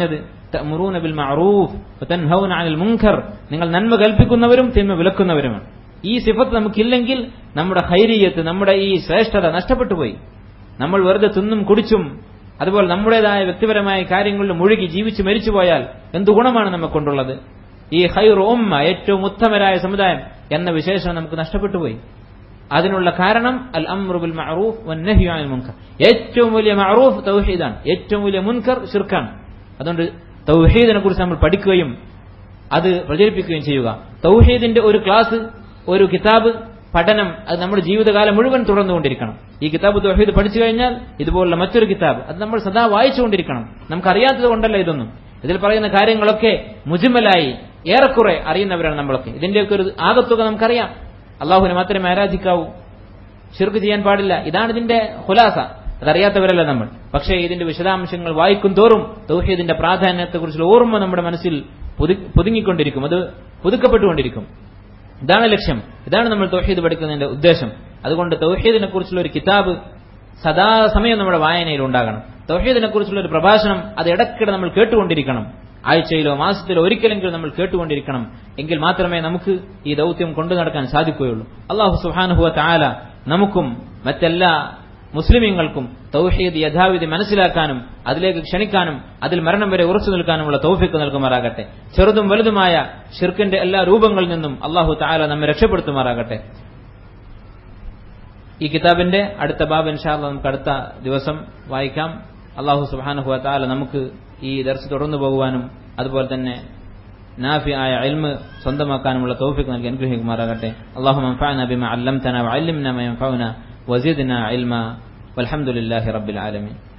തഅ്മുറൂന ബിൽ മഅറൂഫ് വതൻഹൗന അനിൽ മുൻകർ, നിങ്ങൾ നന്മ കൽപ്പിക്കുന്നവരും തിന്മ വിലക്കുന്നവരുമാണ്. ഈ സിഫത്ത് നമുക്കില്ലെങ്കിൽ നമ്മുടെ ഖൈരിയത്ത്, നമ്മുടെ ഈ ശ്രേഷ്ഠത നഷ്ടപ്പെട്ടു പോയി. നമ്മൾ വെറുതെ തിന്നും കുടിച്ചും അതുപോലെ നമ്മുടേതായ വ്യക്തിപരമായ കാര്യങ്ങളിൽ മുഴുകി ജീവിച്ച് മരിച്ചു പോയാൽ എന്തു ഗുണമാണ് നമുക്കുണ്ടുള്ളത്? ഈ ഖൈറു ഉമ്മ, ഏറ്റവും ഉത്തമരായ സമുദായം എന്ന വിശേഷണം നമുക്ക് നഷ്ടപ്പെട്ടു പോയി. അതിനുള്ള കാരണം അൽ അംറു ബിൽ മഅറൂഫ് വന്നഹ്യു അനിൽ മുൻകർ. ഏറ്റവും വലിയ മഅറൂഫ് തൗഹീദാണ്, ഏറ്റവും വലിയ മുൻകർ ശിർക്കാണ്. അതുകൊണ്ട് തൗഹീദിനെ കുറിച്ച് നമ്മൾ പഠിക്കുകയും അത് പ്രചരിപ്പിക്കുകയും ചെയ്യുക. തൗഹീദിന്റെ ഒരു ക്ലാസ്, ഒരു കിതാബ് പഠനം അത് നമ്മുടെ ജീവിതകാലം മുഴുവൻ തുടർന്നുകൊണ്ടിരിക്കണം. ഈ കിതാബ് തൗഹീദ് പഠിച്ചു കഴിഞ്ഞാൽ ഇതുപോലുള്ള മറ്റൊരു കിതാബ് അത് നമ്മൾ സദാ വായിച്ചുകൊണ്ടിരിക്കണം. നമുക്കറിയാത്തത് കൊണ്ടല്ല ഇതൊന്നും. ഇതിൽ പറയുന്ന കാര്യങ്ങളൊക്കെ മുജ്മലായി ഏറെക്കുറെ അറിയുന്നവരാണ് നമ്മളൊക്കെ. ഇതിന്റെയൊക്കെ ഒരു ആകത്തുക നമുക്കറിയാം. അള്ളാഹുവിനെ മാത്രമേ ആരാധിക്കാവൂ, ശിർക്ക് ചെയ്യാൻ പാടില്ല, ഇതാണ് ഇതിന്റെ ഖുലാസ. അതറിയാത്തവരല്ല നമ്മൾ. പക്ഷേ ഇതിന്റെ വിശദാംശങ്ങൾ വായിക്കും തോറും തൗഹീദിന്റെ പ്രാധാന്യത്തെക്കുറിച്ചുള്ള ഓർമ്മ നമ്മുടെ മനസ്സിൽ പുതുങ്ങിക്കൊണ്ടിരിക്കും, അത് പുതുക്കപ്പെട്ടുകൊണ്ടിരിക്കും. ഇതാണ് ലക്ഷ്യം, ഇതാണ് നമ്മൾ തൗഹീദ് പഠിക്കുന്നതിന്റെ ഉദ്ദേശം. അതുകൊണ്ട് തൗഹീദിനെ കുറിച്ചുള്ള ഒരു കിതാബ് സദാസമയം നമ്മുടെ വായനയിൽ ഉണ്ടാകണം. തൗഹീദിനെ കുറിച്ചുള്ള ഒരു പ്രഭാഷണം അത് ഇടയ്ക്കിടെ നമ്മൾ കേട്ടുകൊണ്ടിരിക്കണം. ആഴ്ചയിലോ മാസത്തിലോ ഒരിക്കലെങ്കിലും നമ്മൾ കേട്ടുകൊണ്ടിരിക്കണം. എങ്കിൽ മാത്രമേ നമുക്ക് ഈ ദൗത്യം കൊണ്ടു നടക്കാൻ സാധിക്കുകയുള്ളൂ. അല്ലാഹു സുബ്ഹാനഹു വ തആല നമുക്കും മറ്റെല്ലാ മുസ്ലിമീങ്ങൾക്കും തൗഹീദ് യഥാവിധി മനസ്സിലാക്കാനും അതിലേക്ക് ക്ഷണിക്കാനും അതിൽ മരണം വരെ ഉറച്ചു നിൽക്കാനുമുള്ള തൗഫീഖ് നൽകുമാറാകട്ടെ. ചെറുതും വലുതുമായ ശിർക്കിന്റെ എല്ലാ രൂപങ്ങളിൽ നിന്നും അല്ലാഹു തആല നമ്മെ രക്ഷപ്പെടുത്തുമാറാകട്ടെ. ഈ കിതാബിന്റെ അടുത്ത ബാബ് ഇൻഷാ അല്ലാഹ് നമുക്ക് അടുത്ത ദിവസം വായിക്കാം. അല്ലാഹു സുബ്ഹാനഹു വ തആല നമുക്ക് ഈ ദർസ് തുടർന്നു പോകുവാനും അതുപോലെ തന്നെ നാഫിയായ ഇൽമ് സ്വന്തമാക്കാനുമുള്ള തൗഫീഖ് നൽകി അനുഗ്രഹിക്കുമാറാകട്ടെ. അല്ലാഹുമ്മ അൻഫഅനാ ബിമാ അല്ലംതനാ വഅല്ലിംനാ മാ യൻഫഉനാ വസിദ്നാ ഇൽമാ വൽഹംദുലില്ലാഹി റബ്ബിൽ ആലമീൻ.